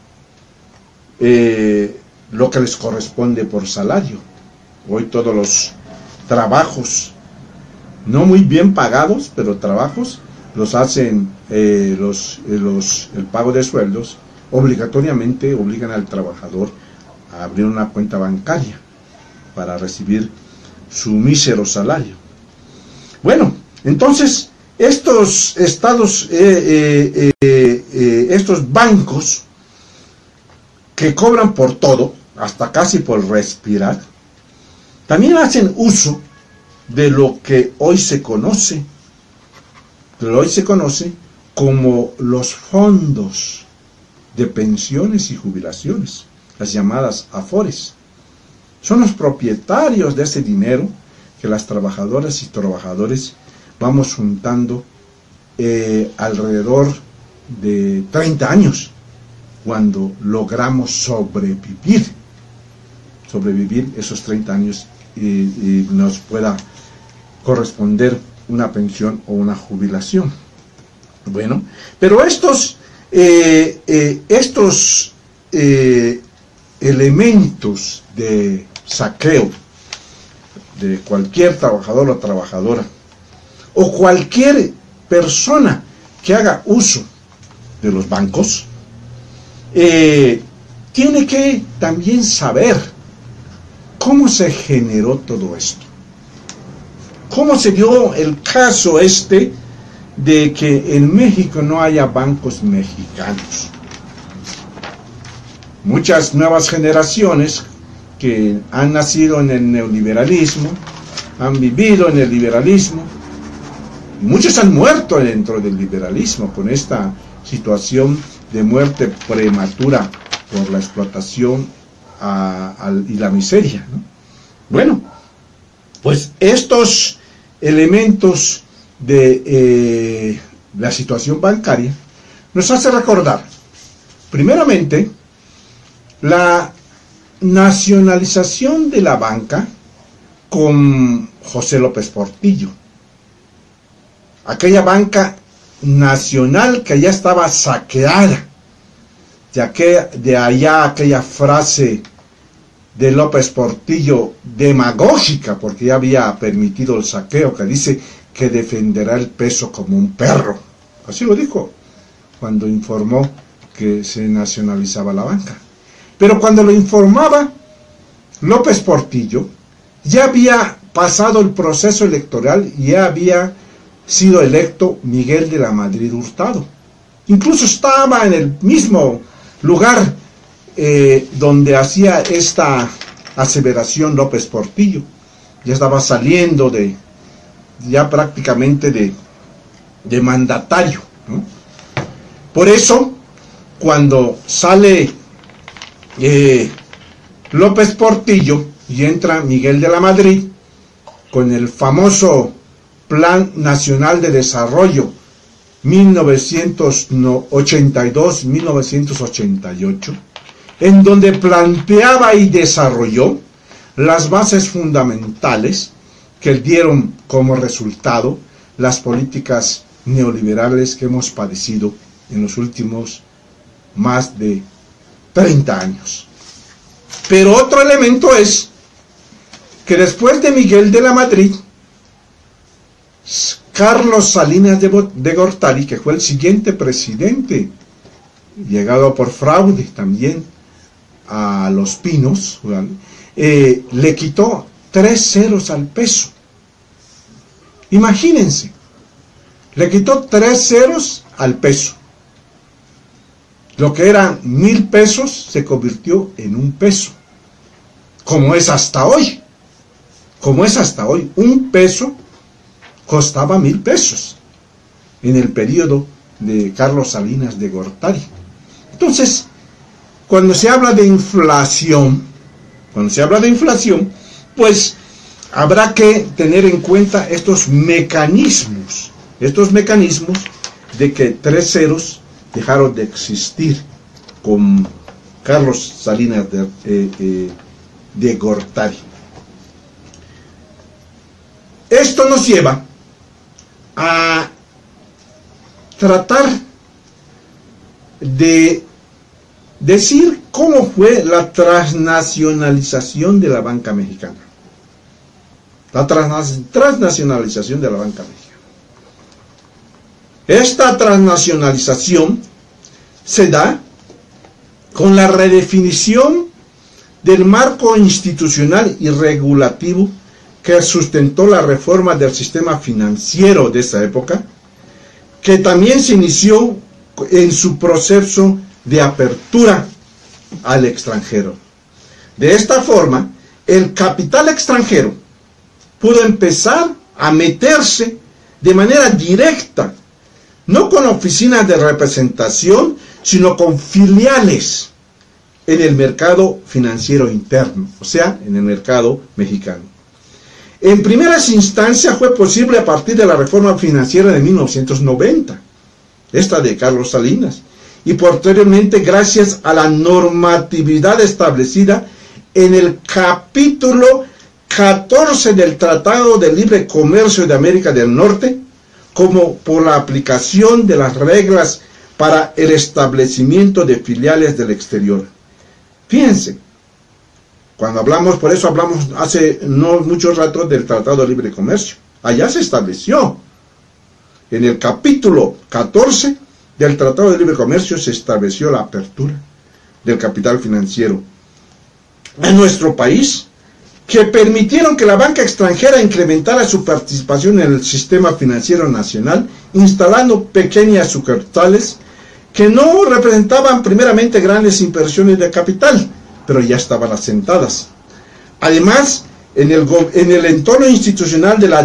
eh, lo que les corresponde por salario. Hoy todos los trabajos, no muy bien pagados, pero trabajos, los hacen eh, los, eh, los, el pago de sueldos, obligatoriamente obligan al trabajador a abrir una cuenta bancaria para recibir su mísero salario. Bueno, entonces estos estados, eh, eh, eh, eh, estos bancos que cobran por todo, hasta casi por respirar, también hacen uso de lo que hoy se conoce, de lo que hoy se conoce como los fondos de pensiones y jubilaciones, las llamadas afores. Son los propietarios de ese dinero que las trabajadoras y trabajadores vamos juntando eh, alrededor de treinta años, cuando logramos sobrevivir, sobrevivir esos treinta años y, y nos pueda corresponder una pensión o una jubilación. Bueno, pero estos, eh, eh, estos eh, elementos de saqueo de cualquier trabajador o trabajadora, o cualquier persona que haga uso de los bancos, eh, tiene que también saber cómo se generó todo esto. ¿Cómo se dio el caso este de que en México no haya bancos mexicanos? Muchas nuevas generaciones que han nacido en el neoliberalismo, han vivido en el liberalismo, y muchos han muerto dentro del liberalismo con esta situación de muerte prematura por la explotación a, a, y la miseria, ¿no? Bueno, pues estos elementos de eh, la situación bancaria nos hace recordar, primeramente, la nacionalización de la banca con José López Portillo. Aquella banca nacional que ya estaba saqueada, ya que de allá aquella frase de López Portillo demagógica, porque ya había permitido el saqueo, que dice que defenderá el peso como un perro. Así lo dijo cuando informó que se nacionalizaba la banca. Pero cuando lo informaba López Portillo, ya había pasado el proceso electoral y ya había sido electo Miguel de la Madrid Hurtado. Incluso estaba en el mismo lugar eh, donde hacía esta aseveración López Portillo. Ya estaba saliendo de, ya prácticamente de, de mandatario, ¿no? Por eso, cuando sale eh, López Portillo y entra Miguel de la Madrid con el famoso Plan Nacional de Desarrollo mil novecientos ochenta y dos a mil novecientos ochenta y ocho, en donde planteaba y desarrolló las bases fundamentales que dieron como resultado las políticas neoliberales que hemos padecido en los últimos más de treinta años. Pero otro elemento es que después de Miguel de la Madrid, Carlos Salinas de, de Gortari, que fue el siguiente presidente, llegado por fraude también a Los Pinos, eh, le quitó tres ceros al peso. Imagínense, le quitó tres ceros al peso. Lo que eran mil pesos se convirtió en un peso, como es hasta hoy. Como es hasta hoy, un peso costaba mil pesos en el periodo de Carlos Salinas de Gortari. Entonces, cuando se habla de inflación, cuando se habla de inflación, pues habrá que tener en cuenta estos mecanismos, estos mecanismos de que tres ceros dejaron de existir con Carlos Salinas de, eh, eh, de Gortari. Esto nos lleva a tratar de decir cómo fue la transnacionalización de la banca mexicana. La transnacionalización de la banca mexicana. Esta transnacionalización se da con la redefinición del marco institucional y regulativo que sustentó la reforma del sistema financiero de esa época, que también se inició en su proceso de apertura al extranjero. De esta forma, el capital extranjero pudo empezar a meterse de manera directa, no con oficinas de representación, sino con filiales en el mercado financiero interno, o sea, en el mercado mexicano. En primeras instancias fue posible a partir de la reforma financiera de mil novecientos noventa, esta de Carlos Salinas, y posteriormente gracias a la normatividad establecida en el capítulo catorce del Tratado de Libre Comercio de América del Norte, como por la aplicación de las reglas para el establecimiento de filiales del exterior. Fíjense, cuando hablamos, por eso hablamos hace no mucho rato del Tratado de Libre Comercio. Allá se estableció, en el capítulo catorce del Tratado de Libre Comercio se estableció la apertura del capital financiero en nuestro país, que permitieron que la banca extranjera incrementara su participación en el sistema financiero nacional, instalando pequeñas sucursales que no representaban primeramente grandes inversiones de capital, pero ya estaban asentadas. Además, en el, en el entorno institucional de la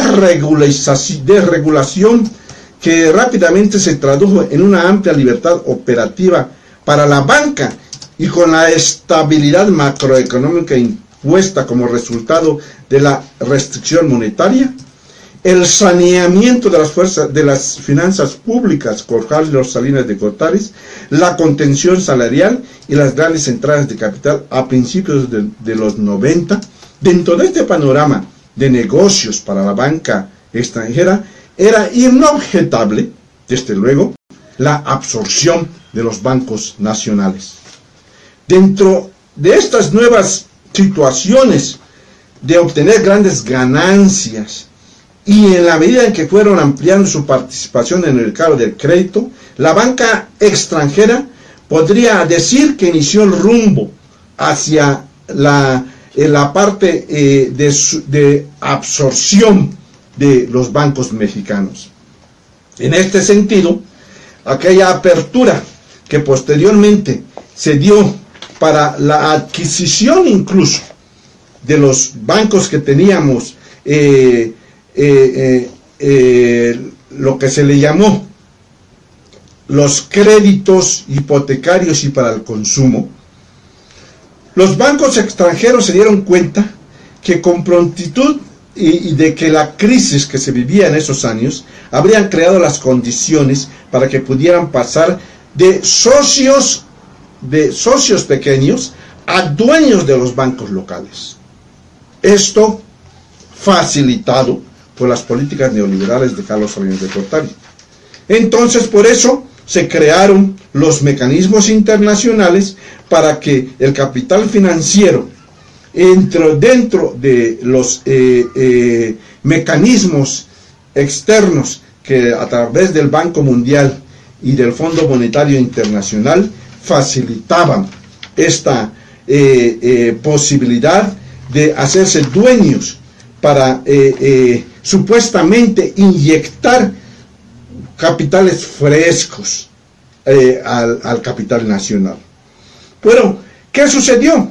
desregulación, que rápidamente se tradujo en una amplia libertad operativa para la banca y con la estabilidad macroeconómica impuesta como resultado de la restricción monetaria, el saneamiento de las fuerzas de las finanzas públicas por Carlos Salinas de Gortari, la contención salarial y las grandes entradas de capital a principios de, de los noventa, dentro de este panorama de negocios para la banca extranjera, era inobjetable, desde luego, la absorción de los bancos nacionales. Dentro de estas nuevas situaciones de obtener grandes ganancias, y en la medida en que fueron ampliando su participación en el mercado del crédito, la banca extranjera podría decir que inició el rumbo hacia la, eh, la parte eh, de, su, de absorción de los bancos mexicanos. En este sentido, aquella apertura que posteriormente se dio para la adquisición incluso de los bancos que teníamos, eh, eh, eh, eh, lo que se le llamó los créditos hipotecarios y para el consumo, los bancos extranjeros se dieron cuenta que con prontitud y, y de que la crisis que se vivía en esos años habrían creado las condiciones para que pudieran pasar de socios de socios pequeños a dueños de los bancos locales. Esto facilitado por las políticas neoliberales de Carlos Salinas de Gortari. Entonces, por eso se crearon los mecanismos internacionales para que el capital financiero entre, dentro de los eh, eh, mecanismos externos que a través del Banco Mundial y del Fondo Monetario Internacional facilitaban esta eh, eh, posibilidad de hacerse dueños para eh, eh, supuestamente inyectar capitales frescos eh, al, al capital nacional. Bueno, ¿qué sucedió?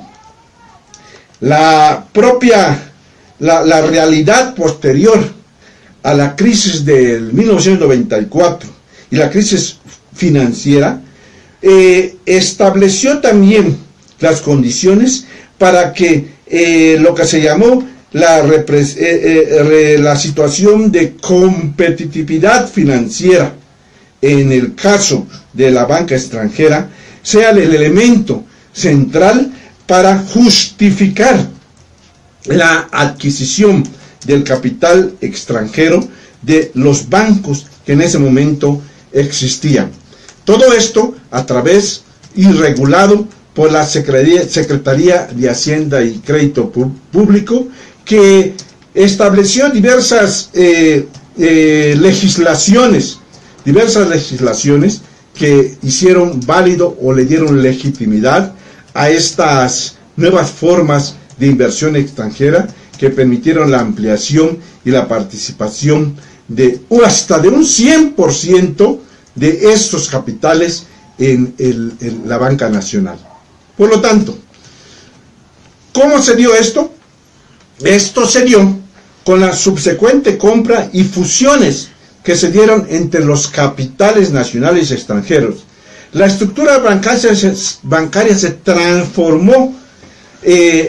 La propia, la, la realidad posterior a la crisis del mil novecientos noventa y cuatro y la crisis financiera eh, estableció también las condiciones para que eh, lo que se llamó la, eh, eh, la situación de competitividad financiera en el caso de la banca extranjera sea el elemento central para justificar la adquisición del capital extranjero de los bancos que en ese momento existían. Todo esto a través y regulado por la Secretaría, Secretaría de Hacienda y Crédito Público, que estableció diversas eh, eh, legislaciones, diversas legislaciones que hicieron válido o le dieron legitimidad a estas nuevas formas de inversión extranjera que permitieron la ampliación y la participación de hasta de un cien por ciento de estos capitales en, el, en la banca nacional. Por lo tanto, ¿cómo se dio esto? Esto se dio con la subsecuente compra y fusiones que se dieron entre los capitales nacionales y extranjeros. La estructura bancaria se, bancaria se transformó, eh,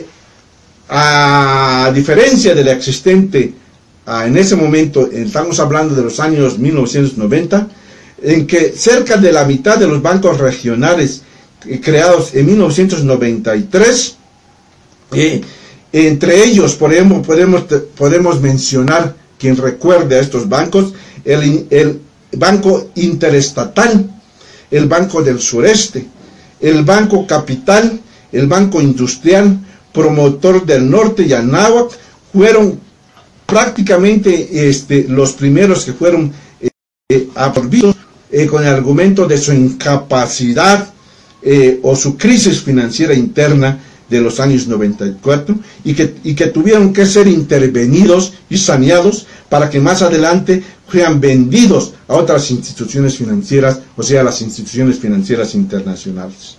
a diferencia de la existente ah, en ese momento, estamos hablando de los años mil novecientos noventa, en que cerca de la mitad de los bancos regionales eh, creados en mil novecientos noventa y tres, eh, entre ellos podemos, podemos, podemos mencionar, quien recuerde a estos bancos, el, el Banco Interestatal, el Banco del Sureste, el Banco Capital, el Banco Industrial, Promotor del Norte y Anáhuac, fueron prácticamente este, los primeros que fueron eh, absorbidos eh, con el argumento de su incapacidad eh, o su crisis financiera interna de los años noventa y cuatro y que, y que tuvieron que ser intervenidos y saneados para que más adelante fueran vendidos a otras instituciones financieras, o sea, las instituciones financieras internacionales.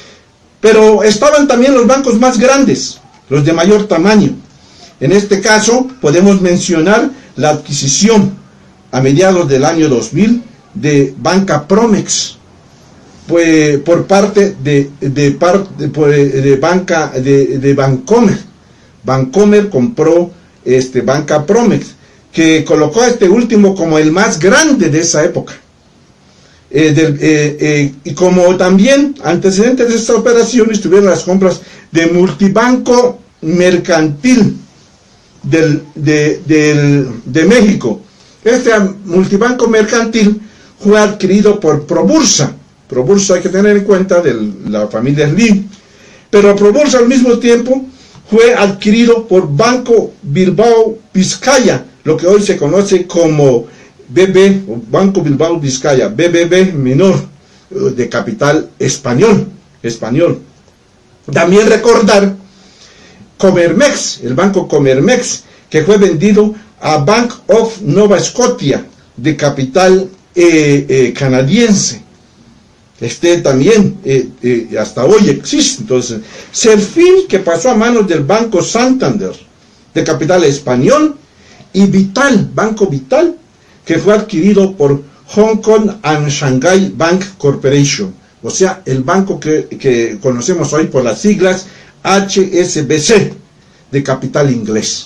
Pero estaban también los bancos más grandes, los de mayor tamaño. En este caso podemos mencionar la adquisición a mediados del año dos mil de Banca Promex, pues, por parte de, de, de, de, de banca de, de Bancomer. Bancomer compró este, Banca Promex, que colocó a este último como el más grande de esa época. Eh, del, eh, eh, y como también antecedentes de esta operación estuvieron las compras de Multibanco Mercantil del, de, del, de México. Este Multibanco Mercantil fue adquirido por Probursa. Probursa hay que tener en cuenta de la familia Slim, pero Probursa al mismo tiempo fue adquirido por Banco Bilbao Vizcaya, lo que hoy se conoce como B B, Banco Bilbao Vizcaya, B B V menor, de capital español, español. También recordar Comermex, el Banco Comermex, que fue vendido a Bank of Nova Scotia, de capital eh, eh, canadiense. Este también eh, eh, hasta hoy existe. Entonces, Serfín, que pasó a manos del Banco Santander, de capital español, y Vital, Banco Vital, que fue adquirido por Hong Kong and Shanghai Bank Corporation, o sea, el banco que, que conocemos hoy por las siglas H S B C, de capital inglés.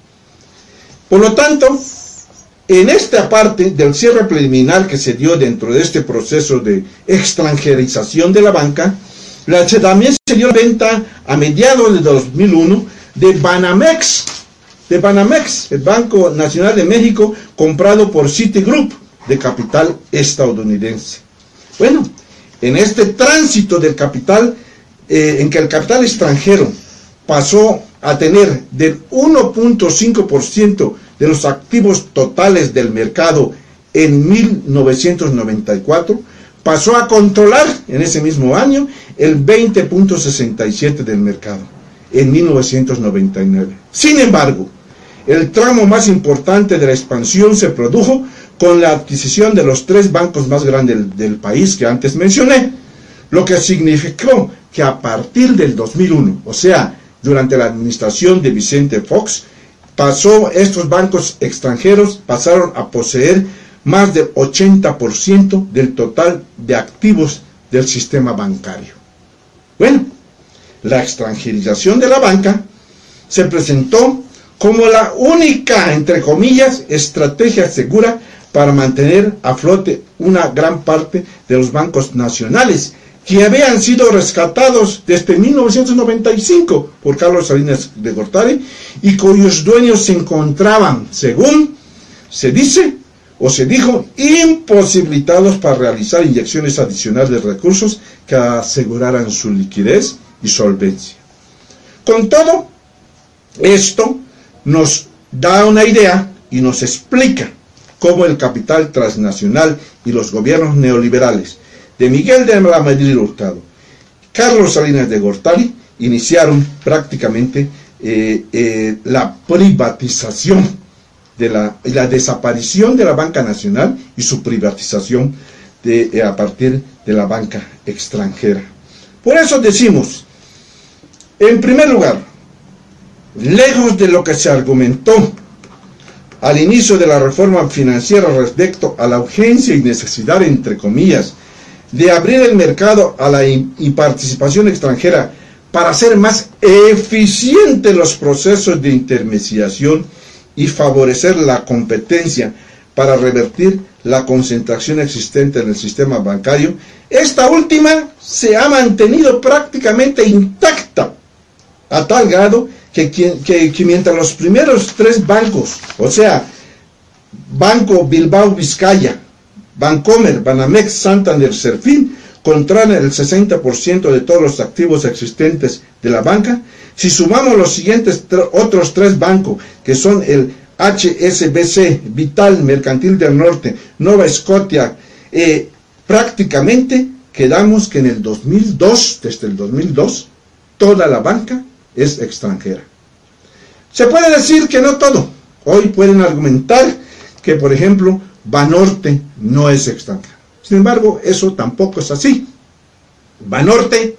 Por lo tanto, en esta parte del cierre preliminar que se dio dentro de este proceso de extranjerización de la banca, la, también se dio la venta a mediados de dos mil uno de Banamex, de Banamex, el Banco Nacional de México, comprado por Citigroup, de capital estadounidense. Bueno, en este tránsito del capital, eh, en que el capital extranjero pasó a tener del uno punto cinco por ciento de los activos totales del mercado en mil novecientos noventa y cuatro, pasó a controlar en ese mismo año el veinte punto sesenta y siete por ciento del mercado en mil novecientos noventa y nueve. Sin embargo, el tramo más importante de la expansión se produjo con la adquisición de los tres bancos más grandes del, del país que antes mencioné, lo que significó que a partir del dos mil uno, o sea, durante la administración de Vicente Fox, pasó, estos bancos extranjeros pasaron a poseer más del ochenta por ciento del total de activos del sistema bancario. Bueno, la extranjerización de la banca se presentó como la única, entre comillas, estrategia segura para mantener a flote una gran parte de los bancos nacionales que habían sido rescatados desde mil novecientos noventa y cinco por Carlos Salinas de Gortari y cuyos dueños se encontraban, según se dice o se dijo, imposibilitados para realizar inyecciones adicionales de recursos que aseguraran su liquidez y solvencia. Con todo esto, nos da una idea y nos explica cómo el capital transnacional y los gobiernos neoliberales de Miguel de la Madrid Hurtado, Carlos Salinas de Gortari, iniciaron prácticamente eh, eh, la privatización de la, la desaparición de la banca nacional y su privatización de, eh, a partir de la banca extranjera. Por eso decimos, en primer lugar, lejos de lo que se argumentó al inicio de la reforma financiera respecto a la urgencia y necesidad, entre comillas, de abrir el mercado a la y participación extranjera para hacer más eficientes los procesos de intermediación y favorecer la competencia para revertir la concentración existente en el sistema bancario, esta última se ha mantenido prácticamente intacta, a tal grado que, que, que mientras los primeros tres bancos, o sea, Banco Bilbao Vizcaya, Bancomer, Banamex, Santander, Serfín, controlan el sesenta por ciento de todos los activos existentes de la banca. Si sumamos los siguientes otros tres bancos, que son el H S B C, Vital, Mercantil del Norte, Nova Scotia, eh, prácticamente quedamos que en el dos mil dos, desde el dos mil dos, toda la banca es extranjera. Se puede decir que no todo. Hoy pueden argumentar que, por ejemplo, Banorte no es extranjera. Sin embargo, eso tampoco es así. Banorte,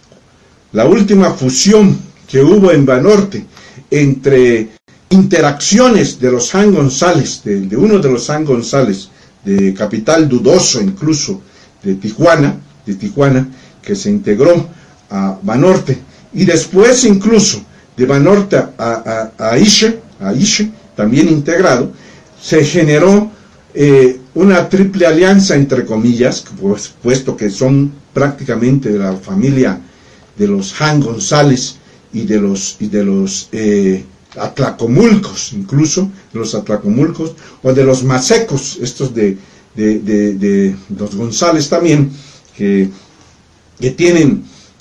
la última fusión que hubo en Banorte entre interacciones de los San González, de, de uno de los San González, de capital dudoso incluso, de Tijuana, de Tijuana, que se integró a Banorte, y después incluso de Banorte a, a, a Ishe, a Ishe, también integrado, se generó eh, una triple alianza, entre comillas, pues, puesto que son prácticamente de la familia de los Han González y de los, y de los eh, Atlacomulcos, incluso de los Atlacomulcos, o de los Masecos, estos de, de, de, de los González también, que, que tienen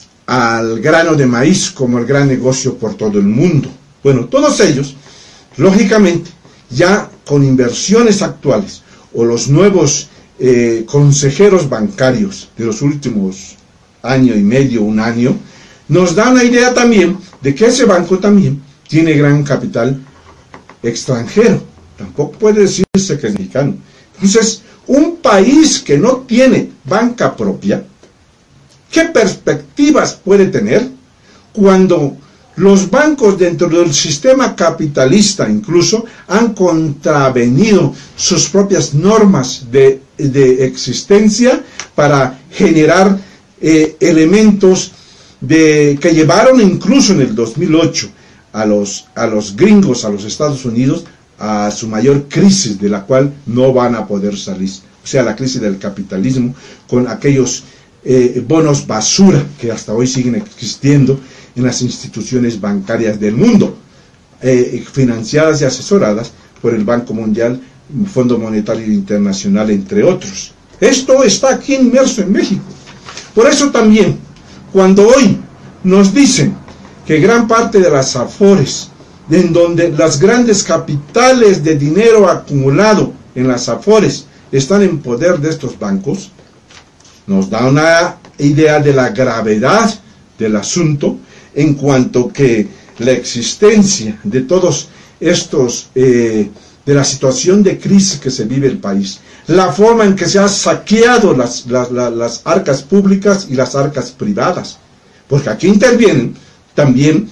al grano de maíz como el gran negocio por todo el mundo. Bueno, todos ellos, lógicamente, ya con inversiones actuales, o los nuevos eh, consejeros bancarios de los últimos año y medio, un año, nos da una idea también de que ese banco también tiene gran capital extranjero. Tampoco puede decirse que es mexicano. Entonces, un país que no tiene banca propia, ¿qué perspectivas puede tener cuando los bancos dentro del sistema capitalista incluso han contravenido sus propias normas de, de existencia para generar eh, elementos de, que llevaron incluso en el dos mil ocho a los, a los gringos, a los Estados Unidos, a su mayor crisis, de la cual no van a poder salir? O sea, la crisis del capitalismo, con aquellos eh, bonos basura que hasta hoy siguen existiendo en las instituciones bancarias del mundo. eh, financiadas y asesoradas por el Banco Mundial, Fondo Monetario Internacional, entre otros. Esto está aquí inmerso en México. Por eso también, cuando hoy nos dicen que gran parte de las AFORES, en donde las grandes capitales de dinero acumulado en las AFORES están en poder de estos bancos, nos da una idea de la gravedad del asunto, en cuanto que la existencia de todos estos, eh, de la situación de crisis que se vive el país, la forma en que se han saqueado las, las, las, las arcas públicas y las arcas privadas, porque aquí intervienen también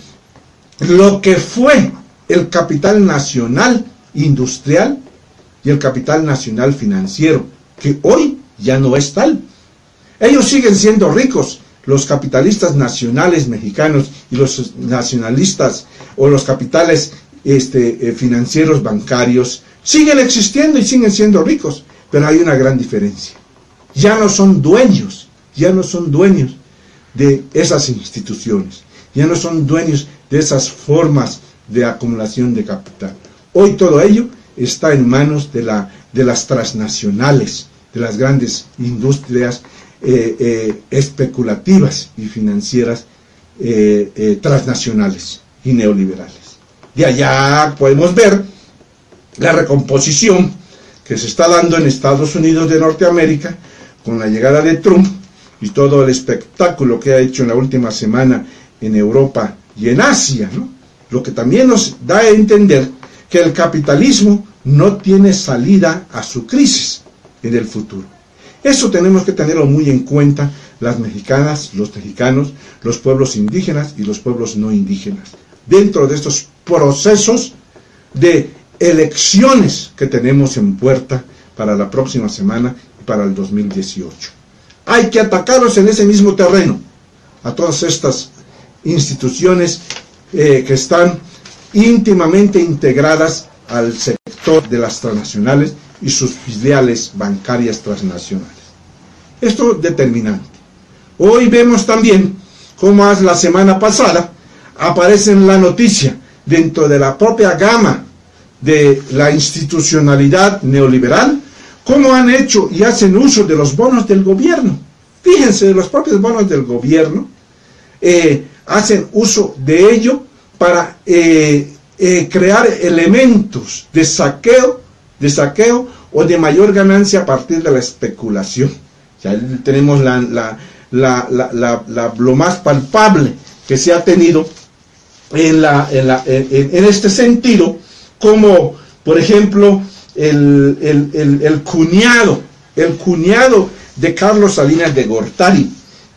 lo que fue el capital nacional industrial y el capital nacional financiero, que hoy ya no es tal. Ellos siguen siendo ricos, los capitalistas nacionales mexicanos y los nacionalistas o los capitales este, eh, financieros bancarios siguen existiendo y siguen siendo ricos, pero hay una gran diferencia. Ya no son dueños, ya no son dueños de esas instituciones, ya no son dueños de esas formas de acumulación de capital. Hoy todo ello está en manos de, la, de las transnacionales, de las grandes industrias eh, eh, especulativas y financieras eh, eh, transnacionales y neoliberales. De allá podemos ver la recomposición que se está dando en Estados Unidos de Norteamérica con la llegada de Trump y todo el espectáculo que ha hecho en la última semana en Europa y en Asia, ¿no? Lo que también nos da a entender que el capitalismo no tiene salida a su crisis en el futuro. Eso tenemos que tenerlo muy en cuenta las mexicanas, los mexicanos, los pueblos indígenas y los pueblos no indígenas, dentro de estos procesos de elecciones que tenemos en puerta para la próxima semana y para el dos mil dieciocho. Hay que atacarlos en ese mismo terreno, a todas estas instituciones eh, que están íntimamente integradas al sector de las transnacionales y sus filiales bancarias transnacionales. Esto es determinante. Hoy vemos también cómo la semana pasada aparece en la noticia, dentro de la propia gama de la institucionalidad neoliberal, cómo han hecho y hacen uso de los bonos del gobierno. Fíjense, de los propios bonos del gobierno, eh, hacen uso de ello para eh, eh, crear elementos de saqueo, de saqueo o de mayor ganancia a partir de la especulación. Ya tenemos la, la, la, la, la, la, lo más palpable que se ha tenido en, la, en, la, en, en este sentido, como por ejemplo el, el, el, el cuñado, el cuñado de Carlos Salinas de Gortari,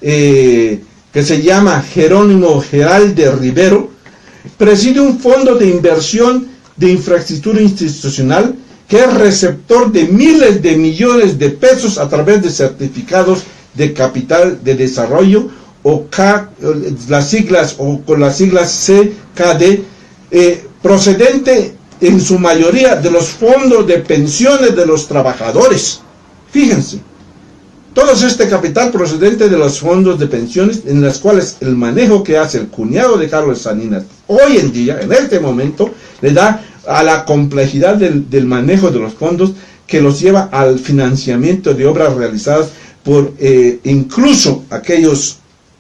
eh, que se llama Jerónimo Geralde Rivero, preside un fondo de inversión de infraestructura institucional que es receptor de miles de millones de pesos a través de certificados de capital de desarrollo o K, las siglas o con las siglas C K D, eh, procedente en su mayoría de los fondos de pensiones de los trabajadores. Fíjense, todo este capital procedente de los fondos de pensiones, en las cuales el manejo que hace el cuñado de Carlos Salinas hoy en día, en este momento, le da a la complejidad del, del manejo de los fondos, que los lleva al financiamiento de obras realizadas por eh, incluso aquellos,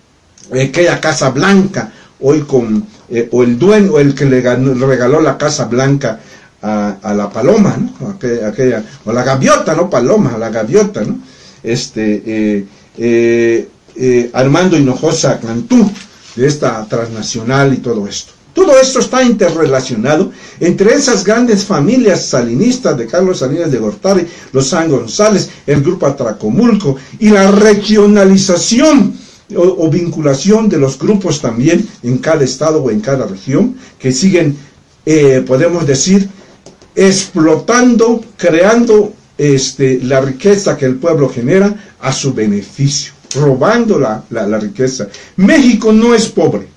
eh, aquella Casa Blanca, hoy con, eh, o el dueño, o el que le ganó, regaló la Casa Blanca a, a la Paloma, ¿no? Aquella, aquella, o la Gaviota, no Paloma, la Gaviota, ¿no? Este, eh, eh, eh, Armando Hinojosa Cantú, de esta transnacional y todo esto. Todo esto está interrelacionado entre esas grandes familias salinistas de Carlos Salinas de Gortari, los San González, el Grupo Atracomulco y la regionalización o, o vinculación de los grupos también en cada estado o en cada región, que siguen, eh, podemos decir, explotando, creando este, la riqueza que el pueblo genera a su beneficio, robando la, la, la riqueza. México no es pobre.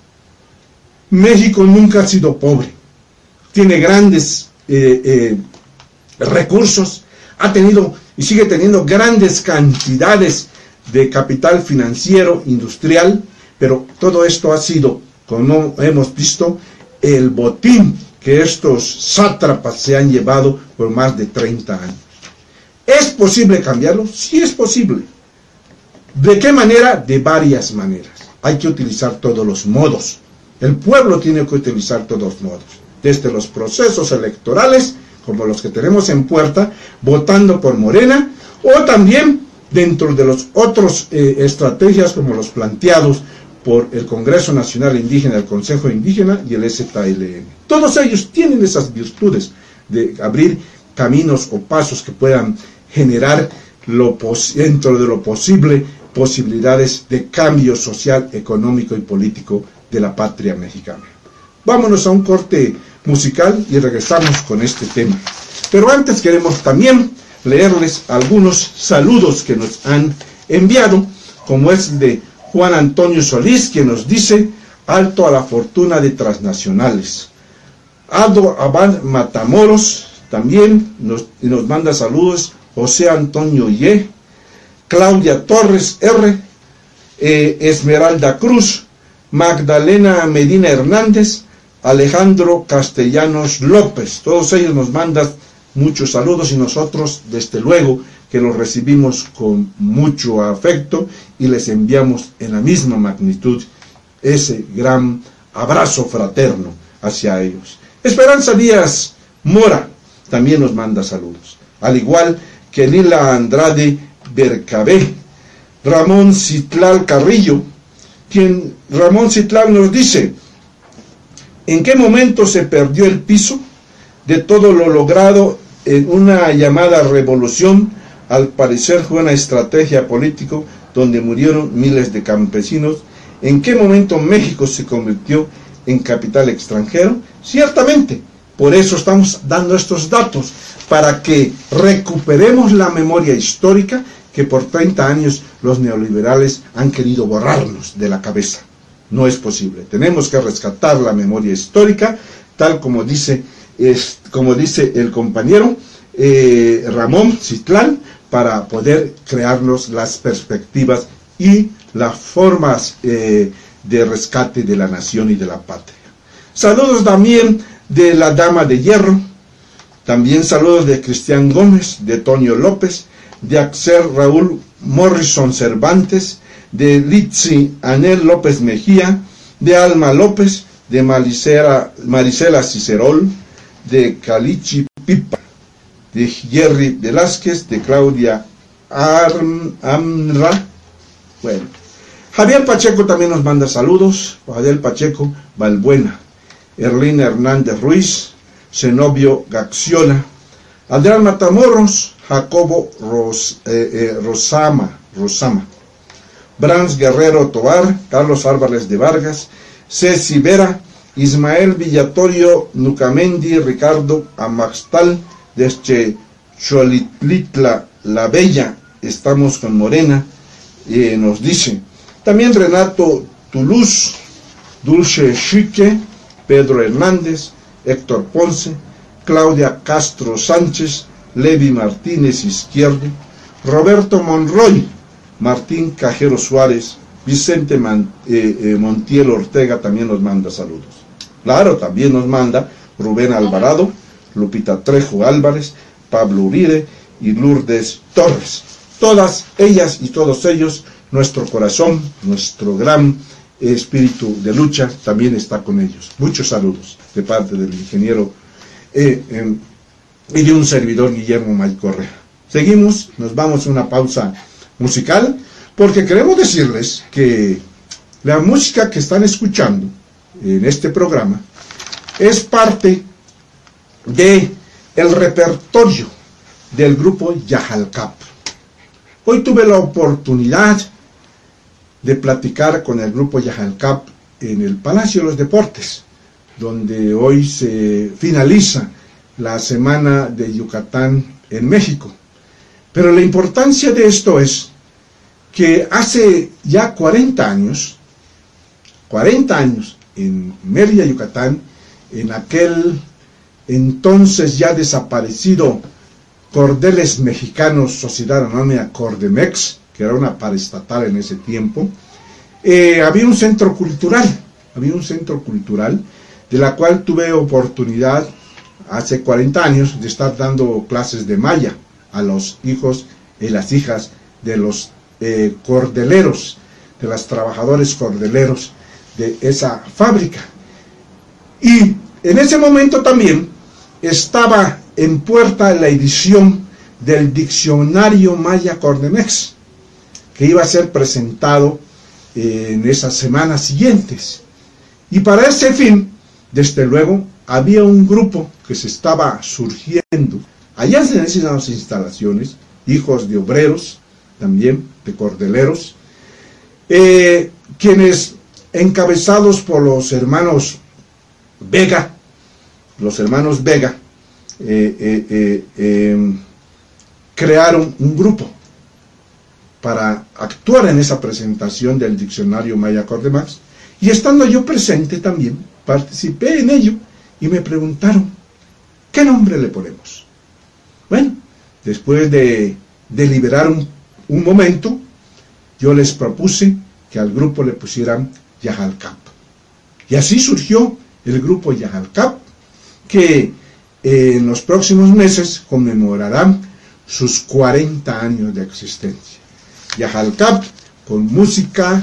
México nunca ha sido pobre, tiene grandes eh, eh, recursos, ha tenido y sigue teniendo grandes cantidades de capital financiero, industrial, pero todo esto ha sido, como hemos visto, el botín que que estos sátrapas se han llevado por más de treinta años. ¿Es posible cambiarlo? Sí es posible. ¿De qué manera? De varias maneras. Hay que utilizar todos los modos. El pueblo tiene que utilizar todos los modos. Desde los procesos electorales, como los que tenemos en puerta, votando por Morena, o también dentro de los otros eh, estrategias como los planteados por el Congreso Nacional Indígena, el Consejo Indígena y el S T L N. Todos ellos tienen esas virtudes de abrir caminos o pasos que puedan generar lo dentro de lo posible posibilidades de cambio social, económico y político de la patria mexicana. Vámonos a un corte musical y regresamos con este tema. Pero antes queremos también leerles algunos saludos que nos han enviado, como es de Juan Antonio Solís, que nos dice: alto a la fortuna de transnacionales. Aldo Abad Matamoros también nos, nos manda saludos. José Antonio Ye, Claudia Torres R, eh, Esmeralda Cruz, Magdalena Medina Hernández, Alejandro Castellanos López. Todos ellos nos mandan muchos saludos y nosotros desde luego que los recibimos con mucho afecto y les enviamos en la misma magnitud ese gran abrazo fraterno hacia ellos. Esperanza Díaz Mora también nos manda saludos, al igual que Lila Andrade Bercabé. Ramón Citlal Carrillo, quien Ramón Citlal nos dice: ¿en qué momento se perdió el piso de todo lo logrado en una llamada revolución? Al parecer fue una estrategia política donde murieron miles de campesinos. ¿En qué momento México se convirtió en capital extranjero? Ciertamente, por eso estamos dando estos datos, para que recuperemos la memoria histórica que por treinta años los neoliberales han querido borrarnos de la cabeza. No es posible. Tenemos que rescatar la memoria histórica, tal como dice, es, como dice el compañero eh, Ramón Citlán, para poder crearnos las perspectivas y las formas eh, de rescate de la nación y de la patria. Saludos también de la Dama de Hierro, también saludos de Cristian Gómez, de Tonio López, de Axel Raúl Morrison Cervantes, de Litsi Anel López Mejía, de Alma López, de Marisela, Marisela Cicerol, de Calichi Pipa, de Jerry Velázquez, de Claudia Arm, Amra. Bueno, Javier Pacheco también nos manda saludos. Javier Pacheco Balbuena, Erlina Hernández Ruiz, Zenobio Gaxiola, Adrián Matamoros, Jacobo Ros, eh, eh, Rosama, Rosama, Brans Guerrero Tobar, Carlos Álvarez de Vargas, Ceci Vera, Ismael Villatorio Nucamendi, Ricardo Amaxtal, desde Xolitlitla La Bella, estamos con Morena, eh, nos dice. También Renato Toulouse, Dulce Chique, Pedro Hernández, Héctor Ponce, Claudia Castro Sánchez, Levi Martínez Izquierdo, Roberto Monroy, Martín Cajero Suárez, Vicente Man, eh, eh, Montiel Ortega también nos manda saludos. Claro, también nos manda Rubén Alvarado, Lupita Trejo Álvarez, Pablo Uribe y Lourdes Torres. Todas ellas y todos ellos, nuestro corazón, nuestro gran espíritu de lucha también está con ellos. Muchos saludos de parte del ingeniero eh, eh, y de un servidor, Guillermo May Correa. Seguimos, nos vamos a una pausa musical, porque queremos decirles que la música que están escuchando en este programa es parte de el repertorio del grupo Yajalcap. Hoy tuve la oportunidad de platicar con el grupo Yajalcap en el Palacio de los Deportes, donde hoy se finaliza la Semana de Yucatán en México. Pero la importancia de esto es que hace ya cuarenta años, cuarenta años en Mérida, Yucatán, en aquel entonces ya desaparecido Cordeles Mexicanos, Sociedad Anónima Cordemex, que era una paraestatal en ese tiempo, eh, había un centro cultural, había un centro cultural de la cual tuve oportunidad hace cuarenta años de estar dando clases de maya a los hijos y las hijas de los eh, cordeleros, de los trabajadores cordeleros de esa fábrica. Y en ese momento también estaba en puerta la edición del diccionario Maya Cordemex, que iba a ser presentado eh, en esas semanas siguientes. Y para ese fin, desde luego, había un grupo que se estaba surgiendo allá en esas instalaciones, hijos de obreros, también de cordeleros, eh, quienes, encabezados por los hermanos Vega, los hermanos Vega, eh, eh, eh, eh, crearon un grupo para actuar en esa presentación del diccionario Maya Cordemex, y estando yo presente también, participé en ello, y me preguntaron, ¿qué nombre le ponemos? Bueno, después de deliberar un, un momento, yo les propuse que al grupo le pusieran Yajalcap. Y así surgió el grupo Yajalcap, que eh, en los próximos meses conmemorarán sus cuarenta años de existencia. Yajalcap, con música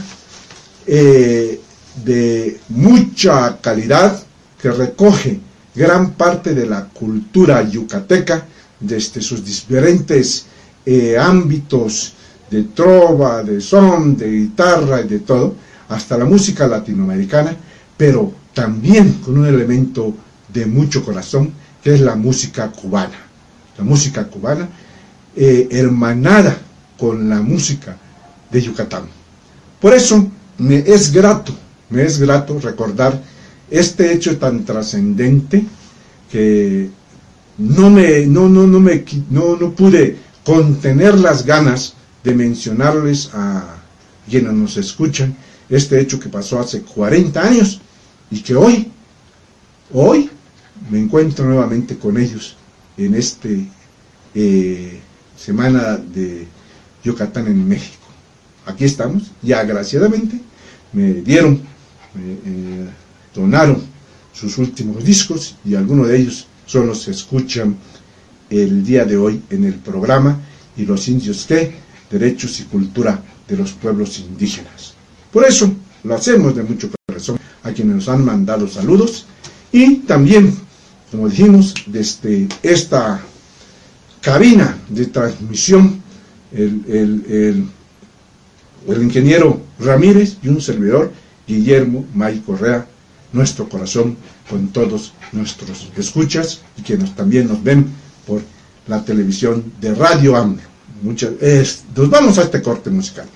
eh, de mucha calidad, que recoge gran parte de la cultura yucateca, desde sus diferentes eh, ámbitos de trova, de son, de guitarra y de todo, hasta la música latinoamericana, pero también con un elemento de mucho corazón, que es la música cubana. La música cubana eh, hermanada con la música de Yucatán. Por eso me es grato, me es grato recordar este hecho tan trascendente que no me, no, no, no me, no, no pude contener las ganas de mencionarles a quienes nos escuchan este hecho que pasó hace cuarenta años y que hoy, hoy me encuentro nuevamente con ellos en este eh, semana de Yucatán en México. Aquí estamos, ya agraciadamente me dieron, me, eh, donaron sus últimos discos y algunos de ellos son los que escuchan el día de hoy en el programa Y los indios qué, derechos y cultura de los pueblos indígenas. Por eso lo hacemos de mucho corazón a quienes nos han mandado saludos y también, como dijimos, desde esta cabina de transmisión, el, el, el, el ingeniero Ramírez y un servidor, Guillermo May Correa, nuestro corazón con todos nuestros escuchas y quienes también nos ven por la televisión de Radio AMLO. Muchas, es, nos vamos a este corte musical.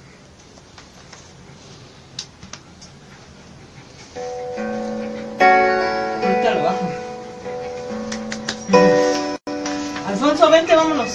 Ahorita lo bajo. Alfonso, vente, vámonos.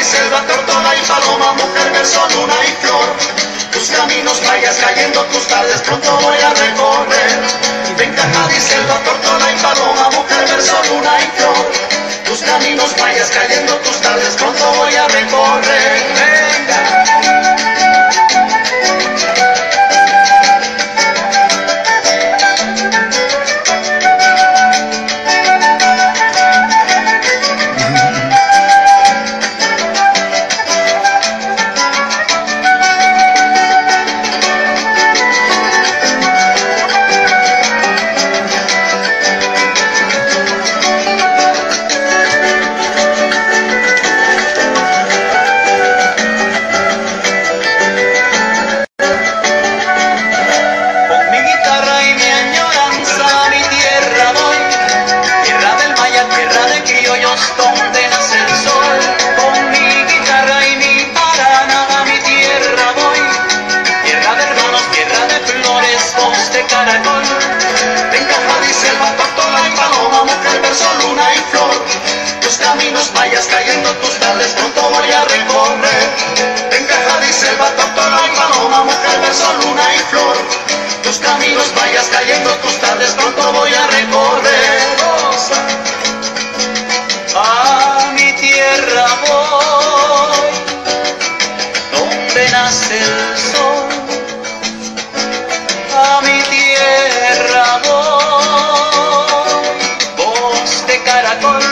y selva, tortola y paloma, mujer, verso, luna y flor. Tus caminos vayas cayendo, tus tardes pronto voy a recorrer. Venga, y selva, tortola y paloma, mujer, verso, luna y flor. Tus caminos vayas cayendo, tus tardes pronto voy a recorrer. Venga. Vayas cayendo, tus tardes pronto voy a recorrer. Venga, Javi, selva, tortola y paloma, mujer, verso, luna y flor. Tus caminos vayas cayendo, tus tardes pronto voy a recorrer. A mi tierra voy, donde nace el sol. A mi tierra voy, voz de caracol.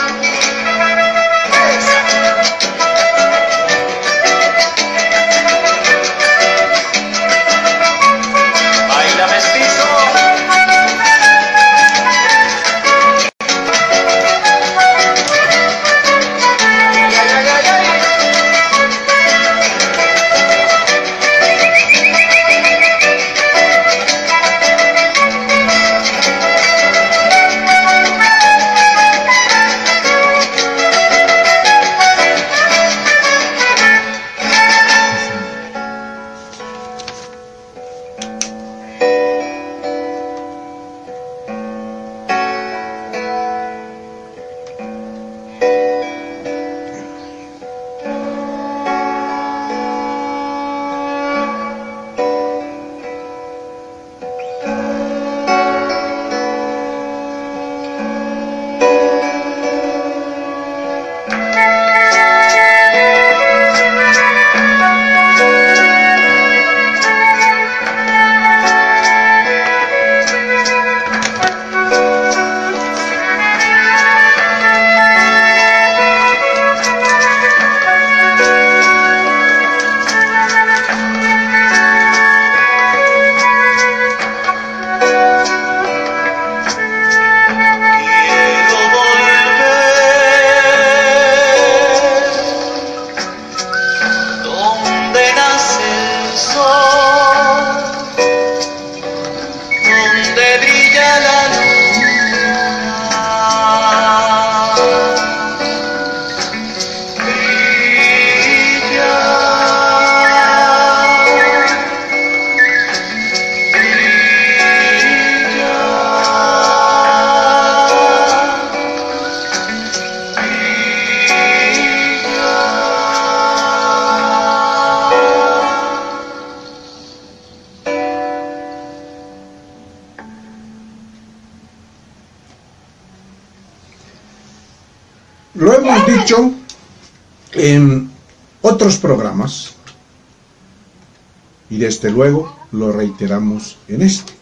Lo hemos dicho en otros programas y desde luego lo reiteramos en este.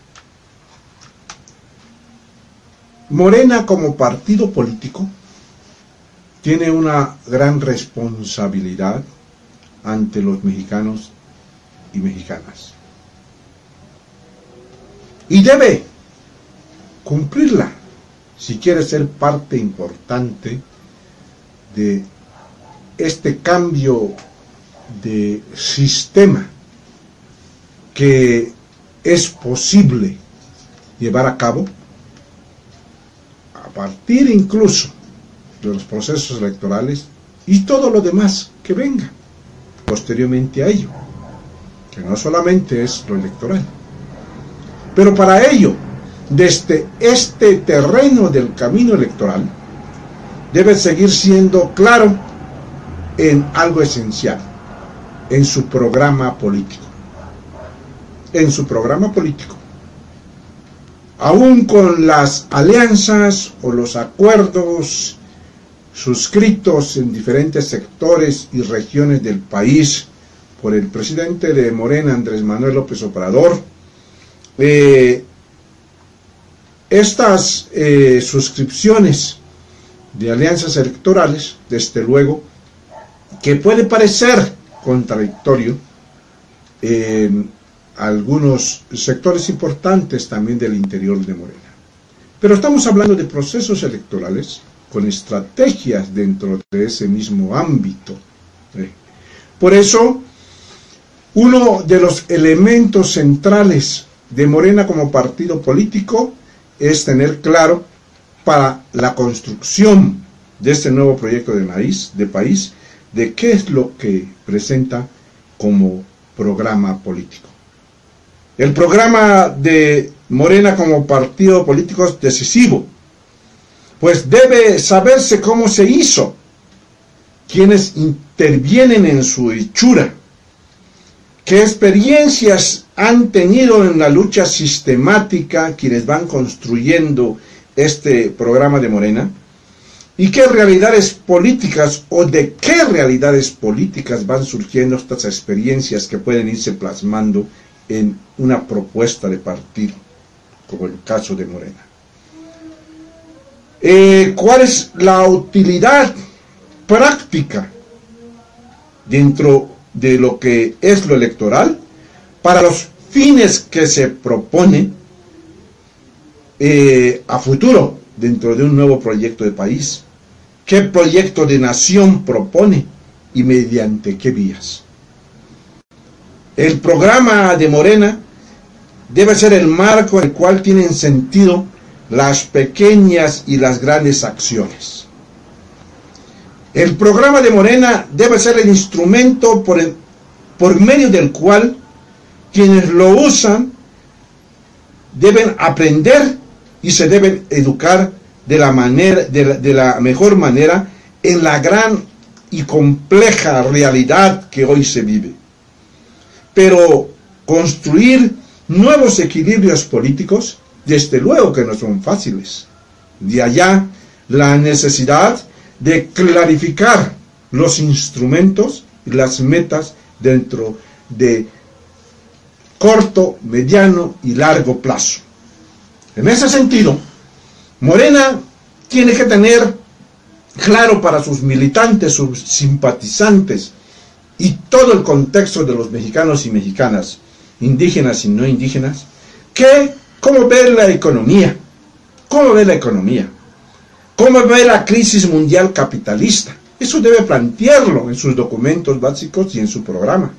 Morena como partido político tiene una gran responsabilidad ante los mexicanos y mexicanas y debe cumplirla si quiere ser parte importante de este cambio de sistema que es posible llevar a cabo a partir incluso de los procesos electorales y todo lo demás que venga posteriormente a ello, que no solamente es lo electoral. Pero para ello, desde este terreno del camino electoral, debe seguir siendo claro en algo esencial, en su programa político. En su programa político. Aún con las alianzas o los acuerdos suscritos en diferentes sectores y regiones del país por el presidente de Morena, Andrés Manuel López Obrador, eh, estas eh, suscripciones de alianzas electorales, desde luego, que puede parecer contradictorio en algunos sectores importantes también del interior de Morena. Pero estamos hablando de procesos electorales con estrategias dentro de ese mismo ámbito. Por eso, uno de los elementos centrales de Morena como partido político es tener claro para la construcción de este nuevo proyecto de país, de país, de qué es lo que presenta como programa político. El programa de Morena como partido político es decisivo, pues debe saberse cómo se hizo, quienes intervienen en su hechura, qué experiencias han tenido en la lucha sistemática quienes van construyendo este programa de Morena, y qué realidades políticas o de qué realidades políticas van surgiendo estas experiencias que pueden irse plasmando en una propuesta de partido, como el caso de Morena. Eh, ¿Cuál es la utilidad práctica dentro de lo que es lo electoral para los fines que se propone eh, a futuro dentro de un nuevo proyecto de país? ¿Qué proyecto de nación propone y mediante qué vías? El programa de Morena debe ser el marco en el cual tienen sentido las pequeñas y las grandes acciones. El programa de Morena debe ser el instrumento por, el, por medio del cual quienes lo usan deben aprender y se deben educar de la, manera, de la, de la mejor manera en la gran y compleja realidad que hoy se vive. Pero construir nuevos equilibrios políticos, desde luego que no son fáciles. De allá la necesidad de clarificar los instrumentos y las metas dentro de corto, mediano y largo plazo. En ese sentido, Morena tiene que tener claro para sus militantes, sus simpatizantes y todo el contexto de los mexicanos y mexicanas, indígenas y no indígenas, que cómo ver la economía, cómo ver la economía, cómo ver la crisis mundial capitalista. Eso debe plantearlo en sus documentos básicos y en su programa.